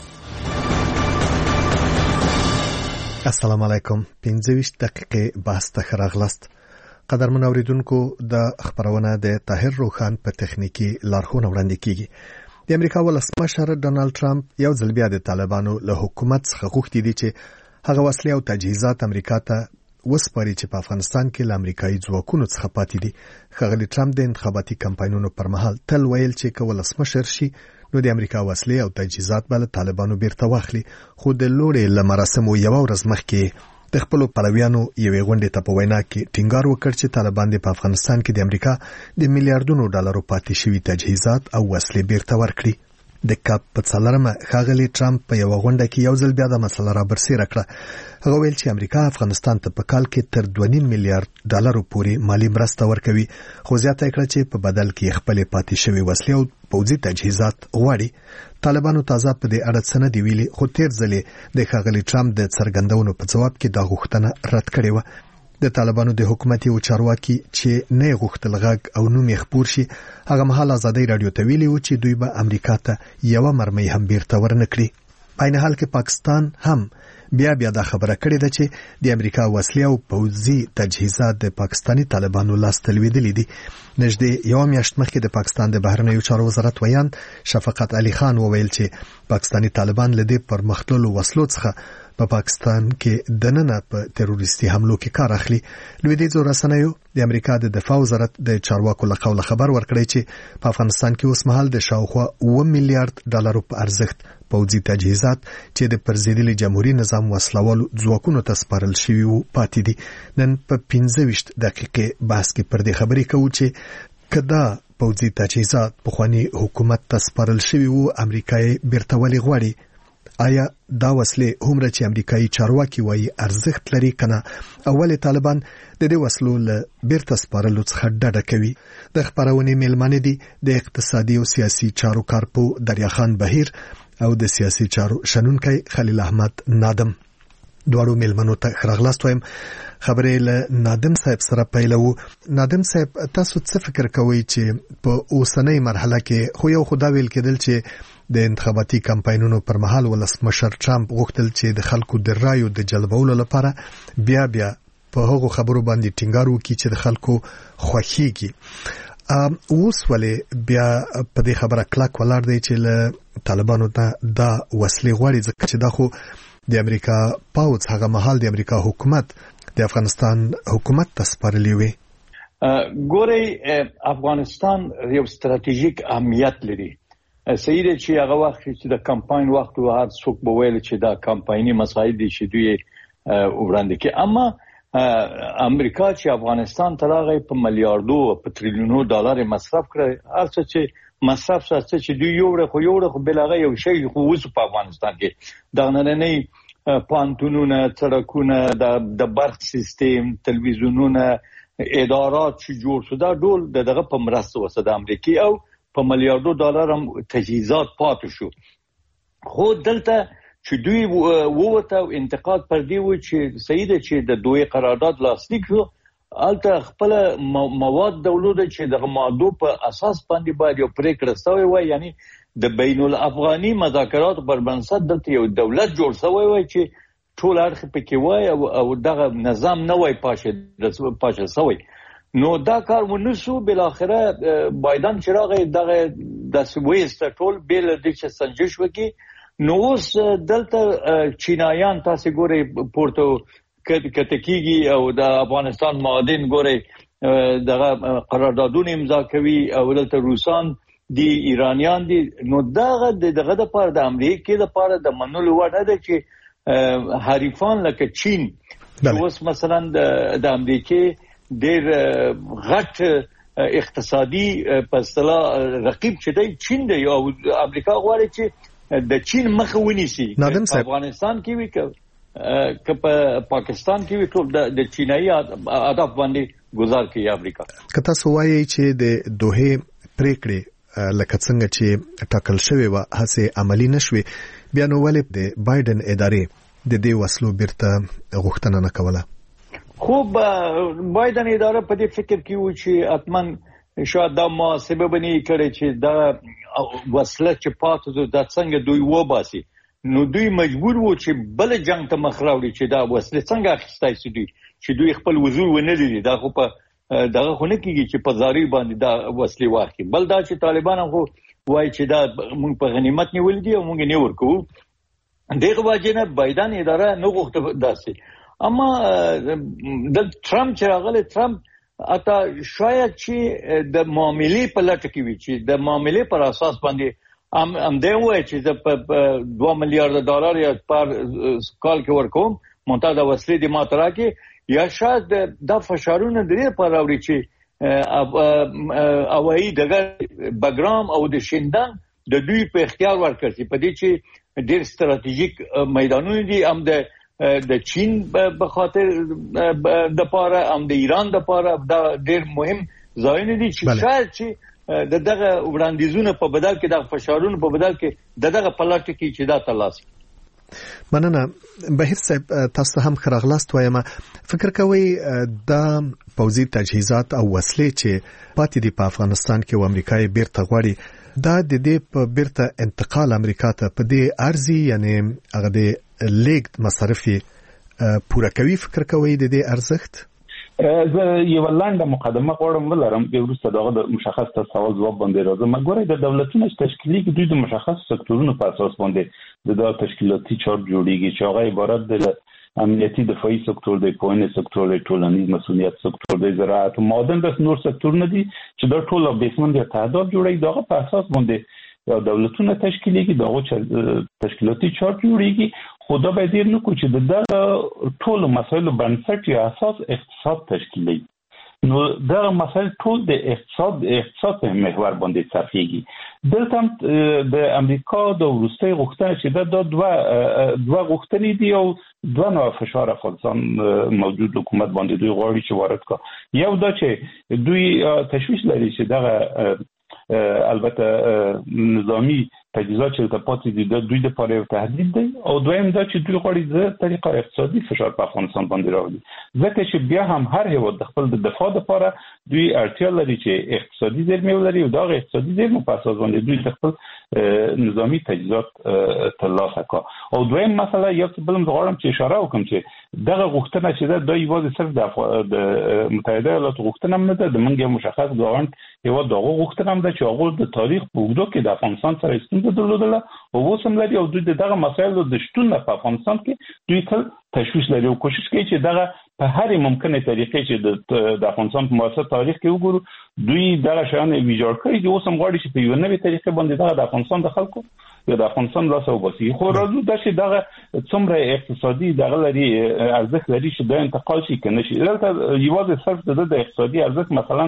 السلام علیکم. 15 دقیقې بحث ته راغلاست. قدرمن اوریدونکو د خبرونه د طاهر روخان په تخنیکی لارښوونه وړاندې کیږي. د امریکا ولسمشر ډونالد ټرمپ یو ځل بیا د طالبانو له حکومت څخه غوښتي دي چې هغه وسلې او تجهیزات امریکا ته وسپاري چې په افغانستان کې له امریکایي ځواکونو څخه پاتې دي. ښاغلي ټرمپ د انتخاباتي کمپاینونو پر مهال تل ویل چې که ولسمشر شي نو د امریکا وسلې او تجهیزات به له طالبانو بیرته واخلي. خو د لوړې له مراسمو یوه ورځ مخکې د خپلو پلویانو یوې غونډې ته په وینا کې ټینګار وکړ چې طالبان په افغانستان کې د امریکا د میلیارډونو ډالرو پاتې شوي تجهیزات او وسلې بیرته ورکړي. د کاپ په څلورمه ښاغلي ټرمپ په یو غونډه کې یو ځل بیا د مسله را برسېره کړه. هغه ویل چې امریکا افغانستان ته په کال کې تر 2.5 میلیارډ ډالرو پورې مالی مرسته ورکوي. خو زیاته کړه چې په بدل کې خپل پاتې شوي وسلې او پوځي تجهیزات غواړي. طالبانو تازه په دې اړه څه نه دی ویلي، خو تیر ځلې د ښاغلي ټرمپ د څرګندونو په ځواب کې دا غوښتنه رد کړې وه. د طالبانو د حکومت یو چارواکي چې نه غوښتل غږ او نوم یې خپور شي هغه مهال آزادۍ رادیو ته ویلي و چې دوی به امریکا ته یو مرمۍ هم بیرته ورنکړي. په عین حال کې پاکستان هم بیا دا خبره کړې ده چې د امریکا وسلې او پوځي تجهیزات د پاکستانی طالبانو لاس ته لوېدلي دي. نږدې یو میاشت مخکې د پاکستان د بهرنیو چارو وزارت ویان شفقت علي خان وویل چې پاکستانی طالبان له دې پرمختللو وسلو څخه په پاکستان کې دننه په تروریستي حملو کې کار اخلي. لویدیځو رسنیو د امریکا د دفاع وزارت د چارواکو له قوله خبر ورکړی چې په افغانستان کې اوس مهال د شاوخوا 1 میلیارډ ډالرو په ارزښت پوځي تجهیزات چې د پرزیدلي جمهوریت نظام وسلوالو ځواکونو ته سپارل شوي وو پاتې دي. نن په 15 دقیقې بحث کې پر دې خبرې کوو چې کدا پوځي تجهیزات په خواني حکومت ته سپارل شوي وو امریکای بیرته ولې غواړي. آیا دا وسلې همره چې امریکایي چارواکي وایي ارزښت لري کنه اول طالبان د دې وسلو له بیرته سپارلو څخه ډډه کوي؟ د خبرونې میلمانه دي د اقتصادي او سیاسي چارو کارپو دریا خان بهیر او د سیاسي چارو شنونکي خلیل احمد نادم. دواړو میلمنو ته خراغلاست وایم. خبرې له نادم صاحب سره پیلو. نادم صاحب تاسو څه فکر کوئ چې په اوسنۍ مرحله کې خو یو خدا ویل کېدل چې د انتخاباتي کمپاینونو پر مهال ولسمشر ټرمپ غوښتل چې د خلکو د رایو د جلبولو لپاره بیا په هغو خبرو باندې ټینګار وکړي چې د خلکو خوښيږي. اوس ولې بیا په دې خبره کلک ولاړ دی چې له طالبانو ته دا وسلې غواړي ځکه چې دا خو د امریکا پاوځ هغه مهال د امریکا حکومت د افغانستان حکومت ته سپارلې وي. ګوري افغانستان یو ستراتیژیک اهمیت لري. صحیح دی چې هغه وخت چې د کمپاین وخت و هر څوک به ویل چې دا کمپایني مسایل دي چې دوی وړاندې کوي، اما امریکا چې افغانستان ته راغی په میلیارډو په تریلیونو ډالر مصرف کړ. هر څه چې مصرف څه چې دوی یو خو بلغه یو شی خو اوس په افغانستان کې د نننۍ پانتونونه، سړکونه، د برق سیستم، تلویزیونونه، ادارات چې جوړ شو دا ډول دغه په مرسته وسه د امریکای او په میلیارډو ډالر هم تجهیزات پاتې شو. خو دلته چې دوی ووته او انتقاد پر دی و چې صحیح ده چې د دوی قرارداد لاسلیک شو، البته خپل مواد دولت چې د ماده په اساس باندې باید یو پریکړه شوی وای، یعنی د بین الافغاني مذاکرات پر بنسټ دلته یو دولت جوړ شوی وای چې ټول اړخ پکې وای او دغه نظام نه وای پاشه شوی. نو دا کار ونسو. بالاخره بایدن چې راغی دغه د سویست ټول بیل د چې سنجش وکي. نو اوس دلته چینایان تاسو ګوري پورتو کتکیږي او د افغانستان معادن ګوري دغه قراردادونه امضا کوي او دلته روسان دي، ایرانیان دي. نو دغه لپاره د امریکا لپاره د منلو وړ ده چې حریفان لکه چین اوس مثلا د امریکا ډېر غټ اقتصادي په اصطلاح رقیب چې دی چین دی او امریکا غواړي چې د چین مخه ونیسي. افغانستان کې وی که په پاکستان کې وی ټول د چینایي هدف باندې گزار کوي امریکا. که تاسو وایي چې د دوه پریکړې لکه څنګه چې ټاکل شوی و هڅه عملی نشوي، بیا نو ولې د بایدن ادارې د دې وسلو بیرته غوښتنه نه کوله؟ خوب بایدن اداره په دې فکر کې و چې اتمن شاید دا محاسبه بنې کړي چې دا وسله چې پاتې د څنګه دوی وباسي. نو دوی مجبور وو چې بل جنگ ته مخ راوړي چې دا وسله څنګه اخیستای شي دوی چې دوی خپل وزور ونه لري. دا خو په دغه خو نه کېږي چې په زاري باندې دا وسلې واخلي. بل دا چې طالبان هم وایي چې دا موږ په غنیمت نیول دي او موږ نه ورکو. دغه وجه نه بایدن اداره نه غوښته داسې. اما د ټرمپ چې راغلی ټرمپ اته شاید چې د معاملې په لټه کې وي چې د معاملې پر اساس باندې ام دی وایي چې په 2 میلیارډ ډالر یا پر کال کې ورکوم مونږ د وسلې د ماترا کې یا شاید د فشارونه درې پر راوړي چې اوایي دغه بګرام او د شیندان د دوی په اختیار ورکړي په دې چې ډېر ستراتیژیک میدانونه دي. هم د چین په خاطر د پاره هم د ایران د پاره دا ډېر مهم ځایونه دي چې شاید چې دغه وړاندیزونه په بدل کې د فشارونو په بدل کې دغه پلاټ کې چې دا ترلاسه. مننه بهیر صاحب، تاسو هم خراغلاست وایم. فکر کوئ دا پوځي تجهیزات او وسلې چې پاتې دي په افغانستان کې او امریکای بیرته غواړي دا د دې په بیرته انتقال امریکا ته په دې ارزي یعنی هغه د لیګ مصارف پوره کوي فکر کوي د دې ارزښت زه یو لاندې مقدمه غواړم ولرم چې وروسته دغه د مشخص سوال جواب باندې راځم. مګورې د دولتونو تشکیلي کې دوی د مشخص سکتورونو په اساس باندې د تشکیلاتي چارت جوړیږي چې هغه عبارت د امنیتي دفاعي سکتور دی، پوهنې سکتور دی، ټولنیز مسؤلیت سکتور دی، زراعت او معدن د نور سکتورونه دي چې دا ټول بیسمن د تعهدات جوړي. دغه په اساس باندې یا دولتونه تشکیلېږي، دغه تشکیلاتي چارت جوړیږي. خو دا باید نه کو چې د ټولو مسایلو بنسټ یا اساس اقتصاد تشکیلي. نو دا مسایل ټول د اقتصاد په محور باندې صرفيږي. دلته د امریکا د وروستي غوښتنه چې دا دوه غوښتنې دي او دوه نوع فشار افغانستان موجود حکومت باندې دوی غواړي چې وارد کړي. یو دا چې دوی تشویش لري چې دغه البته نظامی تجهیزات چې د پاتې دي د دوی د لپاره یو تهدید دی، او دویم دا چې دوی غواړي د طریقه اقتصادي فشار په افغانستان باندې راوړي، ځکه چې بیا هم هر هیواد د خپل د دفاع لپاره دوی اړتیا لري چې اقتصادي زیرمې ولري، او دا اقتصادي زیرمې په اساس باندې دوی د خپل نظامی تجهیزات ترلاسه کړي. او دویم مسله یو څه بل غواړم چې اشاره وکړم چې دغه غوښتنه چې دا یوازې صرف د متحده ایالاتو غوښتنه نه ده، د منګه مشخص ګاونډ یو دغه غوښتنه ده چې هغه د تاریخ په اوږدو کې د افغانستان سره درلودله او وسم لري، او دوی دغه مسایلو د شتون په افغانستان کې دوی تل تشویش لري او کوشش کوي چې دغه په هر ممکنه طریقې چې د افغانستان په معاصر تاریخ کې وګورو دوی دغه شان ویجاړ کړي چې وسم غواړي چې په یو نوې طریقې باندې دغه د افغانستان د خلکو یا د افغانستان لاسه وباسي. خو راځو دا چې دغه څومره اقتصادي دغه لري ارزښت لري چې د انتقال شي کنه شي. دلته یوازې صرف د اقتصادي ارزښت مثلا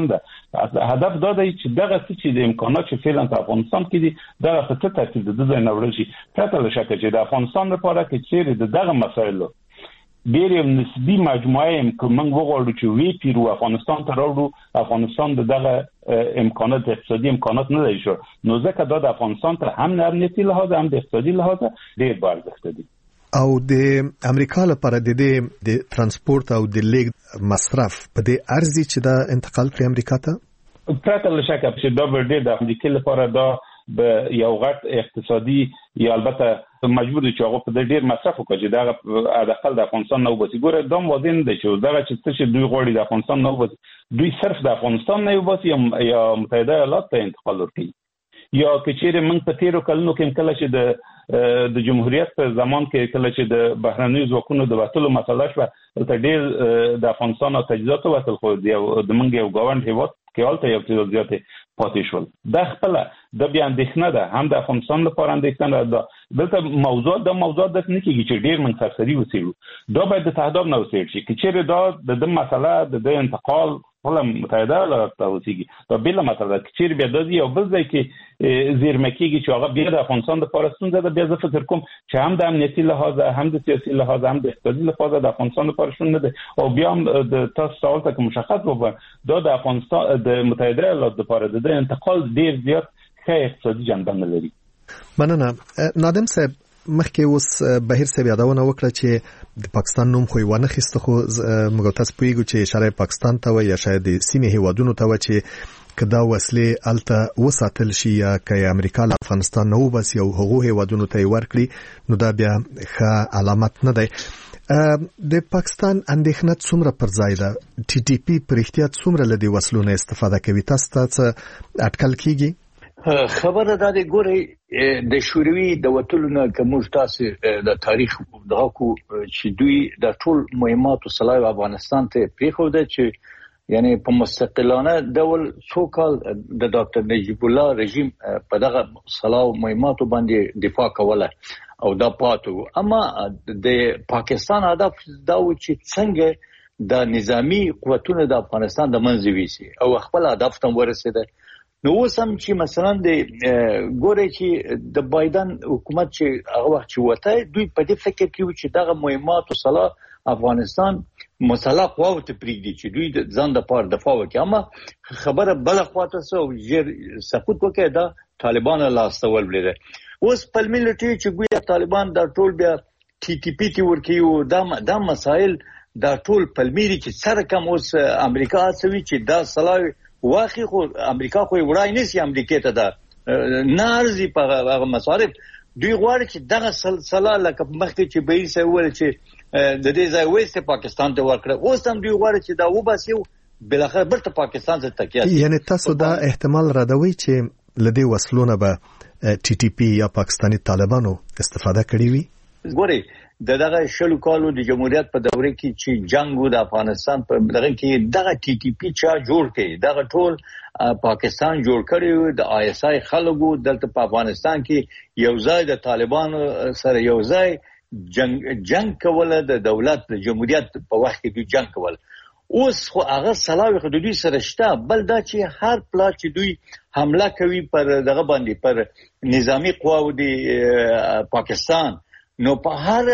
د هدف دا دی چې دغه چې د امکانات چې فعلا په افغانستان کې دي دغه څه ترتیب د ځای نوړل شي. پرته له شک چې د افغانستان لپاره کې چیرې دغه مسایلو ډېر نسبی مجموعه موږ وغواړو چې وی پیرو افغانستان ته راوړو، افغانستان دغه امکانات اقتصادي امکانات نه لري شو، نو ځکه دا د افغانستان تر هم امنیتي لحاظ هم د اقتصادي لحاظ ډېر بارځخته دي. او د امریکا لپاره د ترانسپورت او د لیګ مصرف په دې ارزي چې دا انتقال کړي امریکا ته. پرته له شک چې دا ډېر د امریکا لپاره دا به یو غټ اقتصادي یا البته مجبور دي چې هغه په ډېر مصرف وکړي چې دا داخل د افغانستان نه وباسي. ګوره دا موازن دي چې دا چې دوی غواړي د افغانستان نه وباسي، دوی صرف د افغانستان نه وباسي یا متحده ایالات ته انتقال ورکړي، یا کچېره موږ په تیرو کلونو کې کله چې د جمهوریت په زمان کې کله چې د بهرنیو ځواکونو د وټلو مسله شوه، ته ډېر د افغانستان او تجهیزات وټل خو د موږ یو ګاونډ هیواد کې حالت یو څه زیاتې پاتې شول. دا خپل د بیا اندېښنه ده، هم د افغانستان لپاره اندېښنه ده. دلته موضوعات د نه کېږي چې ډېر من سرسري وسیلو، دا باید د تهداب نه وسیل شي. کچېره دا د مسله د انتقال ولا متحده ایالات ته وسیږي، دا بل مسله کچېره بیا د یو بل ځای کې زیرمه کېږي چې هغه بیا د افغانستان لپاره ستونزه ده. بیا زه فکر کوم چې هم د امنیتي لحاظ هم د سیاسي لحاظ هم د اقتصادي لحاظ د افغانستان لپاره شون نه ده. او بیا هم د تاسو سوال ته مشخص وګورم دا د افغانستان د متحده ایالات لپاره د انتقال ډیر زیات ښه اقتصادي جنبه نه لري. مننه. نادم صاحب مخکې اوس بهیر صاحب یادونه وکړه چې د پاکستان نوم خو ونه خسته، خو موږ تاسو پوهیږو چې اشاره پاکستان ته وایي یا شاید د سیمې هیوادونو ته وایي چې کدا وسلې الته وساتل شي یا که امریکا له افغانستان نه وباسي او هغو هیوادونو ته ورکړي، نو دا بیا ښه علامت نه دی. د پاکستان اندېښنه څومره پر ځای ده؟ ټي ټي پی پر احتیاط څومره له دې وسلو نه استفاده کوي؟ تاسو ته اټکل کیږي؟ خبره دا دی ګوري د شوروي د وټلو نه کوم تاسو د تاریخ دغه کو چې دوی د ټول مهمات او صلاح افغانستان ته پریخوده چې یعنی په مستقلانه ډول څوکال د ډاکټر نجیب الله رژیم په دغه صلاح مهمات باندې دفاع کوله او دا پاتو. اما د پاکستان هدف دا و چې څنګه د نظامی قوتونو د افغانستان د منځ ویسي او خپل هدف ته ورسېده. نو وسم چې مثلا د ګوري چې د بایدن حکومت چې هغه وخت چې وته دوی په دې فکر کې چې دغه مهمات او صلاح افغانستان مسلح قوت پریږدي چې دوی د ځان د پاره دفاع وکړي. اما خبره بل خواته سو ژر سقوط وکړه دا طالبان لا استول بلیده. اوس په ملتي چې ګویا طالبان د ټول بیا ټي ټي پی ته ورکیو دا مسائل دا ټول پلمیري چې سره کوم اوس امریکا سوي چې دا صلاح واخی خو امریکا خو وړای نسی امریکا ته دا نارزي په هغه مصارف دوی غواړي چې دغه سلسله لکه مخکې چې به یې سوال چې د دې ځای وېسته پاکستان ته ورکړه اوس هم دوی غواړي چې دا وباسي بلخره برته پاکستان ته تکیه یعنی تاسو دا احتمال راډوي چې لدې وسلونه به ټي ټي پی یا پاکستانی طالبانو استفاده کړې وي ګوري دغه شلو کالو د جمهوریت په دوره کې چې جنگ د افغانستان په دغه کې دغه ټي ټي پی چا جوړ کړي دغه ټول پاکستان جوړ کړی د آی اس آی خلکو دلته په افغانستان کې یو ځای د طالبانو سره یو ځای جنگ کوله د دولت د جمهوریت په وخت کې جنگ کوله اوس خو هغه سلاوي حدودي سره شته بل دا چې هر پلا چې دوی حمله کوي پر دغه باندې پر نظامی قواو د پاکستان نو په هر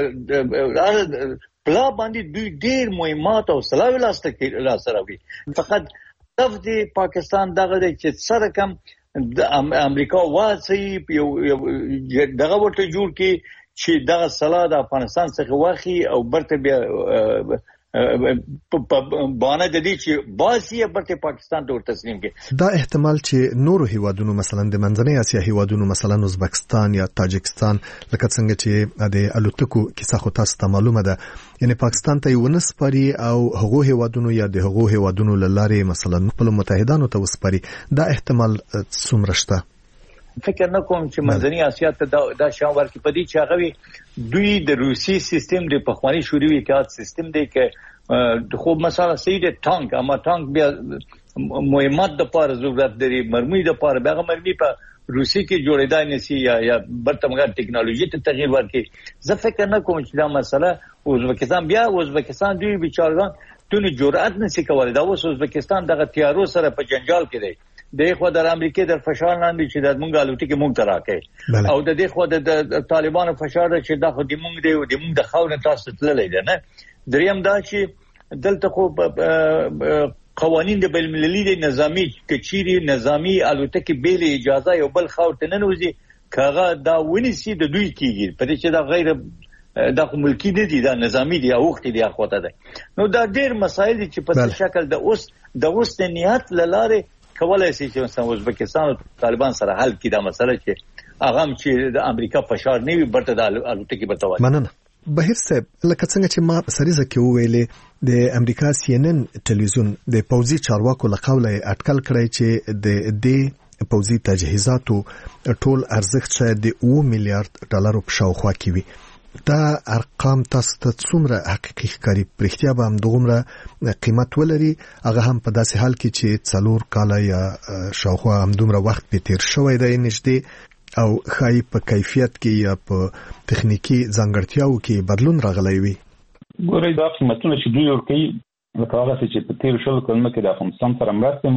پلا باندې دوی ډیر مهمات او سلاوي لاسته راوي فقط د پاکستان دغه چې سره کم د امریکا واسي دغه ورته جوړ کی چې دغه سلا د افغانستان څخه واخی او برته بیا باندې د دې چې باسي برته پاکستان ته تسلیم کړي دا احتمال چې نورو هیوادونو مثلا د منځنۍ اسیا هیوادونو مثلا ازبکستان یا تاجکستان لکه څنګه چې د الوتکو کیسه خو تاسو ته معلومه ده یعنی پاکستان ته یو نسپاري او هغو هیوادونو یا د هغو هیوادونو لاره مثلا خپل متحدانو ته وسپاري دا احتمال څومره شته فکر نه کوم چې منځنۍ اسیا ته دا شان ورکې پدې چې هغه دوی د روسي سیستم د پخوانی شوروي اتحاد سیستم دی کې خو مثلا سید ټانک اما ټانک بیا مهمات د پاره ضرورت لري مرمۍ د پاره بیا مرمۍ په روسي کې جوړېدای نشي یا برتمګر ټکنالوژي ته تغییر ورکړي زه فکر نه کوم چې دا مسله ازبکستان دوی بیچارهان تونه جرأت نشي کولای دا اوس ازبکستان دغه تیارو سره په جنجال کې دی د خو د امریکای د فشار لاندې چې د مونږ الوتکې مونږ ته راکې او د دې خو د طالبانو فشار چې دا خو د مونږ دی او د مونږ د خاونه تاسو تللی دی نه دریم دا چې دلته خو قوانین د بین المللي د نظامی کچيري نظامی الوتکې بیل اجازه یو بل خاور ته نه نوځي کاغه دا ونیسي د دوی کیږي په دې چې دا غیر دا ملکی نه دي دا نظامی دي او وخت دي اخوته ده نو دا ډیر مسایل دي چې په شکل د اوس د نیت لاره کولای شي چې مثلا ازبکستان او طالبان سره حل کړي دا مسله چې هغه چې د امریکا فشار نه وي برته د الوتکې بتوي مننه بهیر صاحب لکه څنګه چې ما سریزه کې ویلې د امریکا سی ان ان ټلویزیون د پوزي چارواکو لقوله اټکل کړی چې د دې پوزي تجهیزاتو ټول ارزښت شاید د 2 میلیارډ ډالر په شاوخوا کې وي دا ارقام تاسو ته څومره حقيقي ښکاري پرختیا به هم دومره قیمت ولري هغه هم په داسې حال کې چې 4 کال یا شاوخوا هم دومره وخت به تیر شوی دی نږدې او خای په کیفیت کې یا په تخنیکی ځانګړتیاو کې بدلون راغلی وي ګورئ دا قیمتونه چې دوی ورکوي لکه هغه چې په تیر شلو کلونو کې د افغانستان سره مرسته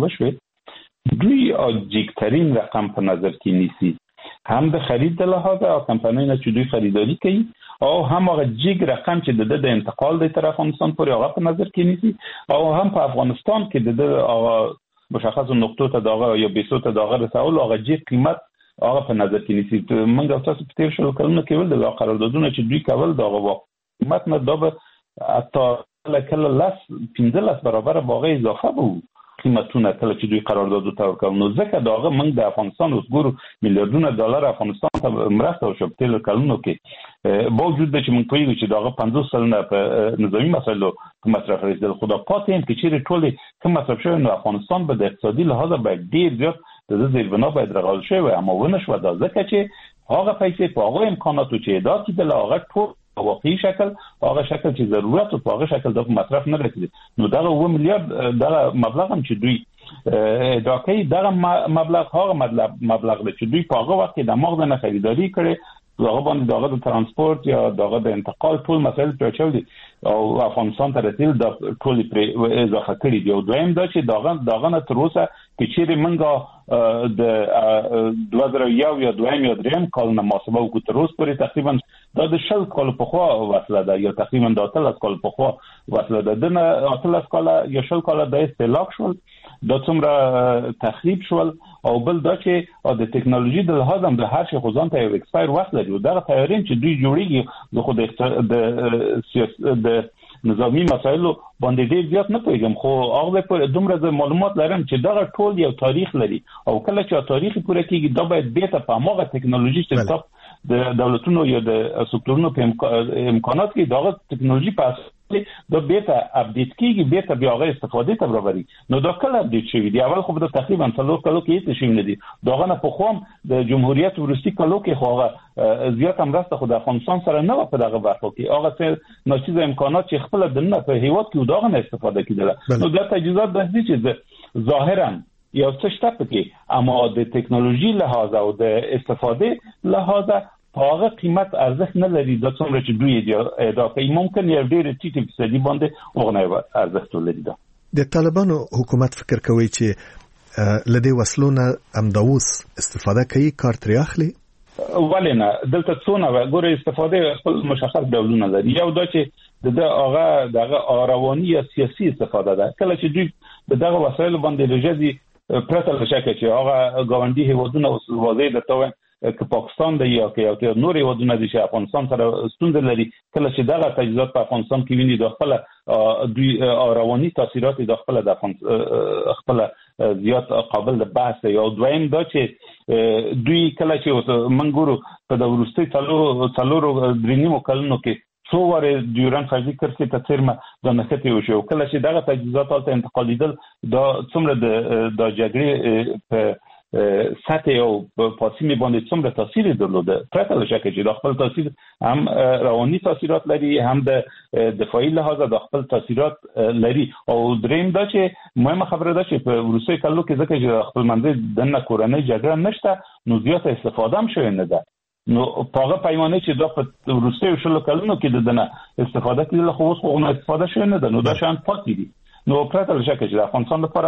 وشوه دوی اجیکترین رقم په نظر کې نیسي هم د خرید له لحاظه او کمپنیونه چې دوی خریداري کوي او هم هغه جیګ رقم چې د انتقال د طرف افغانستان پورې هغه په نظر کې نیسي او هم په افغانستان کې د هغه مشخص نقطو ته دغه یا بیسو ته دغه رسول هغه جیګ قیمت هغه په نظر کې نیسي موږ تاسو په تیر شلو کلونو کې ول د قراردادونو چې دوی کول دغه قیمت نه دغه حتی کله 15 برابر باغ اضافه وو قیمتونه کله چې دوی قرارداد ته ورکول نو ځکه داغه موږ د افغانستان اوس ګورو میلیارډونه ډالر افغانستان ته مرسته وشو په تیر کلونو کې باوجود د چې موږ پوهیږو چې داغه 50 سلنه په نظامی مسایلو په مصرف رسیدل خدا پاتې هم کې چې ټول کوم مصرف شوی نو افغانستان به د اقتصادي لحاظ باید ډیر زیات د زیربنا باید رغول شي اما ونه شو دا ځکه چې هغه پیسې په هغه امکاناتو چې ادا کیدل هغه ټول واقعي شکل هغه شکل چې ضرورت او هغه شکل د مصرف نه رسیدي نو دا 2 میلیارډ دا مبلغ هم چې دوی دا کوي دا مبلغ هغه مبلغ چې دوی په هغه وخت د مغز نه خریداري کړي دغه باندې دغه د ترانسپورت یا دغه د انتقال ټول مسایل پېچل دي او افغانستان ته رسیدل د ټول پر اضافه کړي دی او دویم دا چې دغه نه تر اوسه چې چیرې منګه د 2001 یا دویم یا دریم کال نه محاسبه وکړو تر اوسه پورې تقریبا دا د شل کال په خوا وصله ده یا تقریبا د 13 کال په خوا وصله ده د 13 کال یا شل کال د استهلاک شول د څومره تخریب شول او بل دا چې د ټکنالوژي د لحاظ هم د هر شي خو ځان ته یو ایکسپایر وخت لري دا تیارین چې دوی جوړیږي د خود د نظامی مسایلو باندې ډیر زیات نه پوهیږم، خو هغه په دومره معلومات لرم چې دغه ټول یو تاریخ لري او کله چې تاریخ پوره کیږي دا باید بیرته په هغه ټکنالوژي چې د دولتونو یا د سکتورونو په امکانات کې دغه ټکنالوژي په دا بیرته اپډیټ کیږي، بیرته بیا هغه استفاده ته برابري. نو دا کله اپډیټ شوی دی؟ اول خو د تقریبا 3 کالو کې هیڅ شوی نه دی. داغه نه په خوام د جمهوریت ورستی کالو کې خو زیات امرسته خو د افغانستان سره نه په دغه برخه کې هغه څه ناچیز امکانات چې خپل د نه په هیواد کې داغه نه استفاده کیدله. نو دا تجهیزات د دې چې ظاهرا یو څه شته پکې، اما د ټکنالوژي لحاظ او د استفاده لحاظ هغه قیمت ارزښت نه لري. د څومره چې دوی ادا کوي ممکن یو ډیر ټیټ فیصدي باندې وغنه ارزښت ولري. د طالبانو حکومت فکر کوي چې لدی وسلونه امداوس استفاده کوي کار تر اخلي ولنه دلته څونه ګوره استفاده خپل مشخص ډولونه لري. یو دا چې هغه دغه رواني یا سیاسي استفاده ده. کله چې دوی دغه وسایل باندې لږه پرته لشکه چې هغه ګاونډي هیوادونه وسوځي د توه که پاکستان دی یا که نور هیوادونه دي چې افغانستان سره ستونزه لري، کله چې دغه تجهیزات په افغانستان کې ویني داخله دوی رواني تاثیرات داخله د خپل زیات قابل د بحث. یا دویم دا چې دوی کله چې منګورو په د ورستي څلورو درینیمو کلونو کې څو واره ډیورن فرضي کرسي ته ترمه د نخته وشو، کله چې دغه تجهیزات ته انتقالیدل دا څومره د جګړې په سطح او پاسیمه باندې څومره تاثیر درلوده. پرته له شکه چې د خپل تاثیر هم رواني تاثیرات لري، هم د دفاعي لحاظ د خپل تاثیرات لري. او دریم دا چې مهمه خبره ده چې په روسي کلو کې ځکه چې خپل منځ د کورنۍ جګړه نشته نو زیات استفاده هم شوی نه ده. نو پاغه پیمانه چې د روسي شلو کلونو کې دنه استفاده کړي خو اوس خو نه استفاده شوی نه ده. نو دا شان پاتې دي. نو پرته له شکه چې د افغانستان لپاره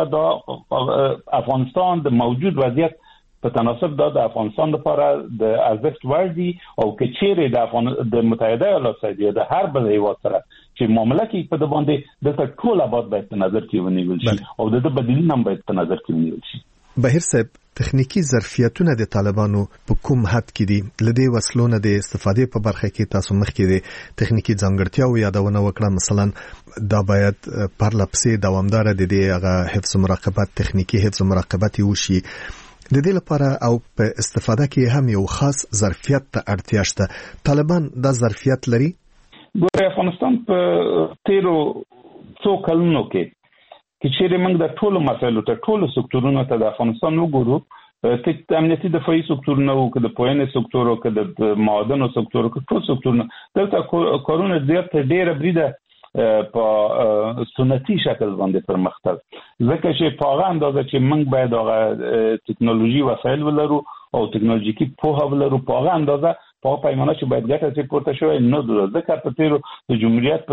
د افغانستان د موجود وضعیت په تناسب د افغانستان لپاره د ارزښت وړ دي او کچېره د متحده ایالات سره د هر بل هیواد سره چې معاملې کې په باندې د ټول آباد باید په نظر کې ونیول شي او د بدیل هم باید په نظر کې ونیول شي. بهیر صاحب، تخنیکی ظرفیتونه د طالبانو په کوم حد کې دي؟ لدی وسلونه د استفادې په برخه کې تاسو مخ کې دي تخنیکی ځانګړتیاو یادونه وکړه، مثلا دا باید پر لپسې دوامدار د دې هغه حفظ مراقبت تخنیکی حفظ مراقبت وشي. د دې لپاره او په استفاده کې هم یو خاص ظرفیت ته اړتیا شته. طالبان دا ظرفیت لري؟ ګوره افغانستان په تیرو څو کلونو کې چې موږ د ټولو مسایلو ته ټولو سکتورونو ته د افغانستان وګورو، چې امنیتي دفاعي سکتورونه او که د پوهنې سکتور او که د معادنو سکتور او که ټول سکتورونه دلته کارونه زیات ډیره بریده په سنتي شکل باندې پرمختګ، ځکه چې په هغه اندازه چې موږ باید هغه ټکنالوژي وسایل ولرو او ټکنالوژیکي پوهه ولرو، په هغه اندازه په پیمانه چې باید ګټه چې پورته شوی نه ده. ځکه په تیرو د جمهوریت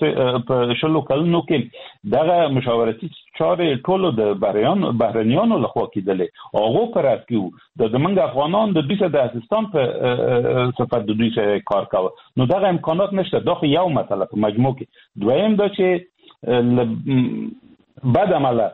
په شلو کلونو کې دغه مشاورتي چارې ټولو د بهرنیانو لخوا کېدلې. هغه پر اسکیو د منګ افغانان د دوی د اسستان په صفت د دوی سره کار کاوه. نو دغه امکانات نشته. دا خو یو مسله په مجموع کې. دویم دا چې بعد عمله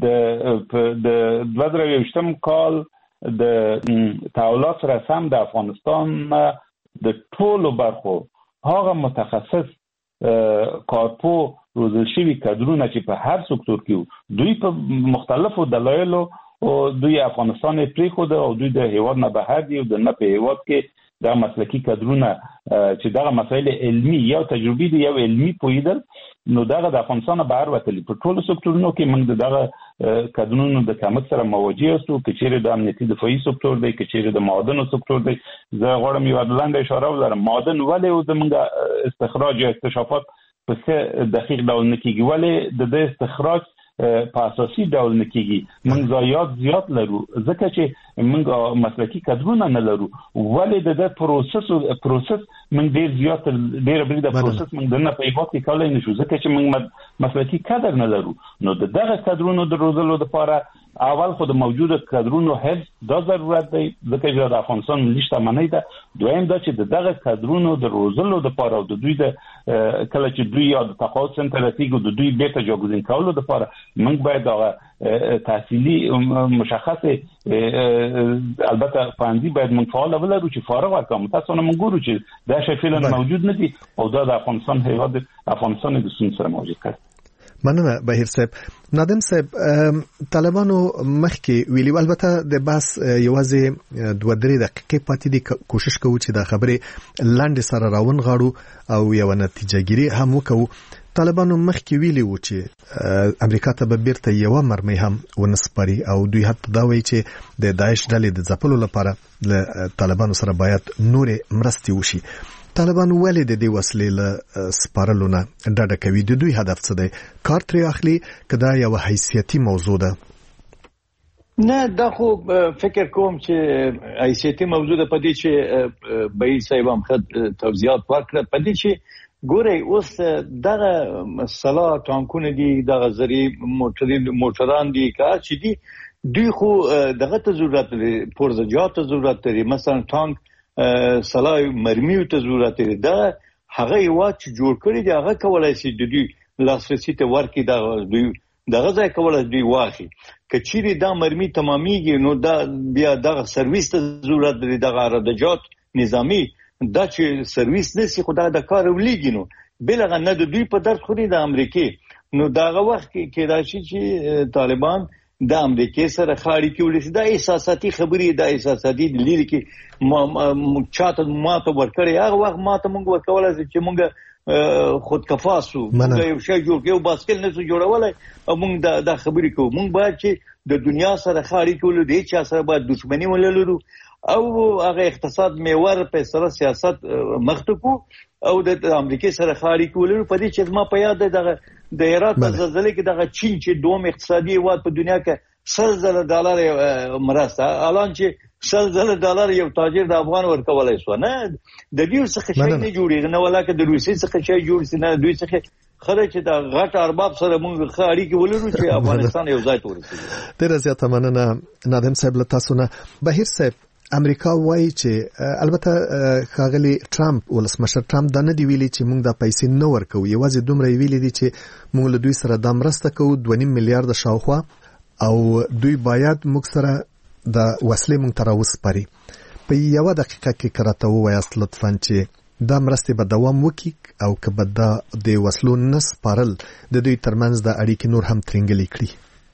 د 2023 کال د تحولات سره سم د افغانستان د ټولو برخو هغه متخصص کارپو روزل شوي کادرونه چې په هر سکتور کې دوی په مختلفو دلایلو او دوی افغانستان پریښود او دوی د هیواد نه بهر دي او د نه په هیواد کې د مسلکي کادرونه چې دغه مسایل علمي یا تجربي دي یا علمي پویدل، نو دغه د افغانستان بهر وتلی. په ټولو سکتورونو کې موږ دغه کادرونو د کمښت سره مواجه یو، کچېره د امنیتي دفاعي سکتور دی، کچېره د معادنو سکتور دی. زه غواړم یو لاندې اشاره ولرم، معادن ولې زموږ استخراج یا اکتشافات په څه دقیق ډول نه کیږي، ولې د استخراج په اساسي ډول نه کیږي. موږ ضایعات زیات لرو ځکه چې موږ مسلکي کادرونه نه لرو. ولې د پروسس موږ ډیر زیات ډیر بریده پروسس موږ نه په هیواد کې کولای نشو ځکه چې موږ مسلکي کادر نه لرو. نو دغه کادرونو د روزلو لپاره اول خو د موجوده کادرونو حفظ دا ضرورت دی ځکه چې د افغانستان ملي شتمنۍ ده. دویم دا چې دغه کادرونو د روزلو لپاره او د دوی د کله چې دوی یا د تقاعد سنټر رسیدو د دوی بیرته جاګوزین کولو لپاره موږ باید هغه تحصیلی مشخص البته فاندي باید من فعال ولرو چې فارغ وکم تاسو نه مونږ ګورو چې دا شی فعلا موجود نه دي او دا د افغانستان هیواد افغانستان د سن سره موجود کړ. مننه بهیر صاحب. نادم صاحب طالبانو مخکې ویلي البته د باس یوازې 2-3 دقیقې پاتې دي کوشش کوو چې دا خبره لاندې سره راون غاړو او یو نتیجه ګیری هم وکړو. طالبانو مخکې ویلي و چې امریکا ته به بیرته یو مرمۍ هم ونسپاري او دوی حتی دا وایي چې د داعش ډلې د ځپلو لپاره له طالبانو سره باید نورې مرستې وشي. طالبان ولې د دې وسلې له سپارلو نه ډډه کوي؟ د دوی هدف څه دی؟ کار ترې اخلي که دا یو حیثیتي موضوع ده؟ نه دا خو فکر کوم چې حیثیتي موضوع ده، په دې چې بهیر صاحب هم ښه توضیحات ورکړه. په دې چې ګورئ اوس دغه سلاح ټانکونه دي، دغه زری موټران دي، کار چې دي دوی خو دغه ته ضرورت لري، پرزجات ته ضرورت لري، مثلا ټانک سلاح مرمیو ته ضرورت لري. دا هغه یو چې جوړ کړی دی هغه کولای شي د دوی لاسرسي ته ورکړي، دغه ځای کولای دوی واخلي. که چیرې دا مرمي تمامېږي نو دا بیا دغه سرویس ته ضرورت لري، دغه ردجات نظامی دا چې سرویس نسی خو دا د کار ولیږي نو بلغه نه د دوی په درد خوري د امریکې. نو دغه وخت کې راشي چې طالبان د امریکای سره خاړي کې ولسی دا احساساتي خبرې، دا احساساتي لري کې چاته ماته ورکړي. هغه وخت ماته مونږ ورکولای چې مونږ خودکفاسو مونږ یو شی جوړ کړو، باسکل نه جوړولای او مونږ دا خبرې کوو. مونږ باید چې د دنیا سره خاړي کې ولې د چا سره باید دښمنی ولرو او هغه اقتصاد میوه په سره سیاست مختکو او د امریکای سره خاړي کې ولرو. په دې چې ما په یاد دغه د ایران په زلزلې کې دغه چین چې دوم اقتصادي هیواد په دنیا کې $100 مرسته، الان چې $100 یو تاجر د افغان ورکولای شو نه د دې څخه شي نه جوړیږي نه ولاکه د روسي څخه شي جوړ سي نه دوی څخه خره چې د غټ ارباب سره مونږ خاړي کې ولرو چې افغانستان یو ځای ورسېږي. ډېر زیاته مننه نادم صاحب له تاسو نه. بهیر صاحب امریکا وایي چې البته ښاغلی ټرمپ ولسمشر ټرمپ دا نه دی ویلي چې موږ د پیسې نه ورکوو، یوازې دومره ویلي دي چې موږ له دوی سره د مرسته کوو 2.5 میلیارډ شاوخوا او دوی باید موږ سره د وسلې موږ ته راوسپاري. په یو دقیقه کې کراته ووایاست لطفاً چې دا مرستې به دوام وکړي او که به د وسلو نه سپارل د دوی ترمنځ د اړیکې نور هم ترنګلې کړي؟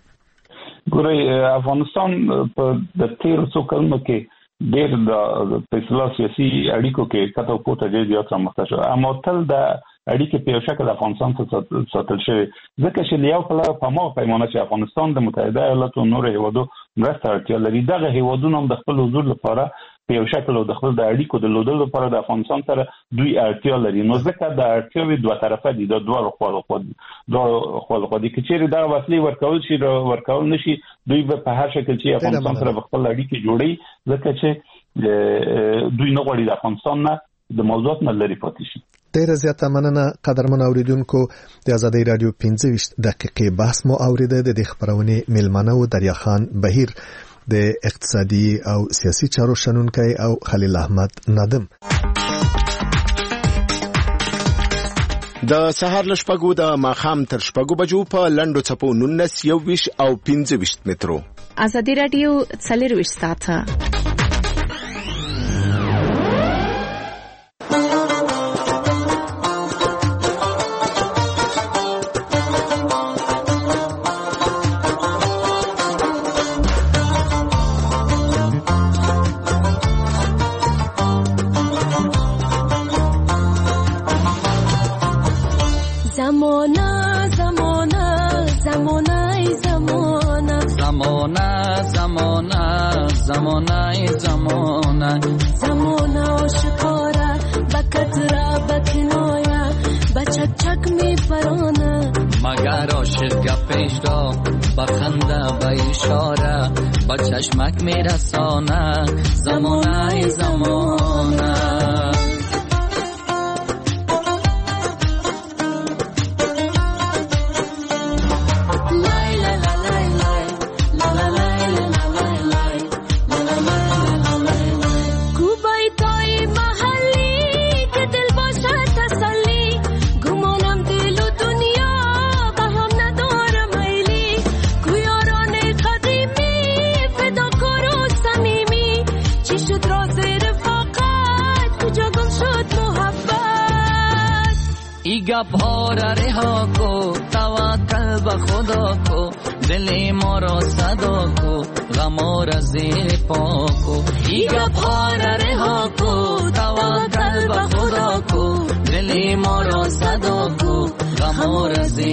ګورئ افغانستان په د تېرو څو کلونو کې ډېر د اصلاح سیاسي اړیکو کې کته او پورته ډېر زیات رامخته شو، اما تل د اړیکې په یو شکل افغانستان څخه ساتل شوی ځکه چې یو کله په ما پیمانه چې افغانستان د متحده ایالاتو نور هیوادو مرسته اړتیا لري، دغه هیوادونه هم د خپل حضور لپاره په یو شکل او د خپل د اړیکو د لودلو لپاره د افغانستان سره دوی اړتیا لري. نو ځکه د اړتیاوې دوه طرفه دي، د دوه خواو دي. که چیرې دا وسلې ورکول نشي دوی به په هر شکل چې افغانستان سره خپل اړیکې جوړي ځکه چې دوی نه غواړي د افغانستان نه د موضوعات نه لري پاتې شي. ډیره زیاته مننه قدرمن اوریدونکو. د آزادۍ رادیو 15 دقیقې بحث مو اوریده. د دې خبرونه میلمانه و دریا خان بهیر د اقتصادي او سیاسي چارو شنونکي او خلیل احمد نادم. د سهار لشپګو د ماخام تر شپګو بجو په لندو چپو 19 21 او 25 مترو. آزادۍ رادیو 24 ساعته. چشمک میرسانه زمانه زمانه گمانم دل و دنیا به هم ندارم ایلی کویارا گپ ها را رها کو توکل به خدا کو دل ما را صدا کو غم را زیر پا کو گپ ها را رها کو توکل به خدا کو دل ما را صدا کو غم را زیر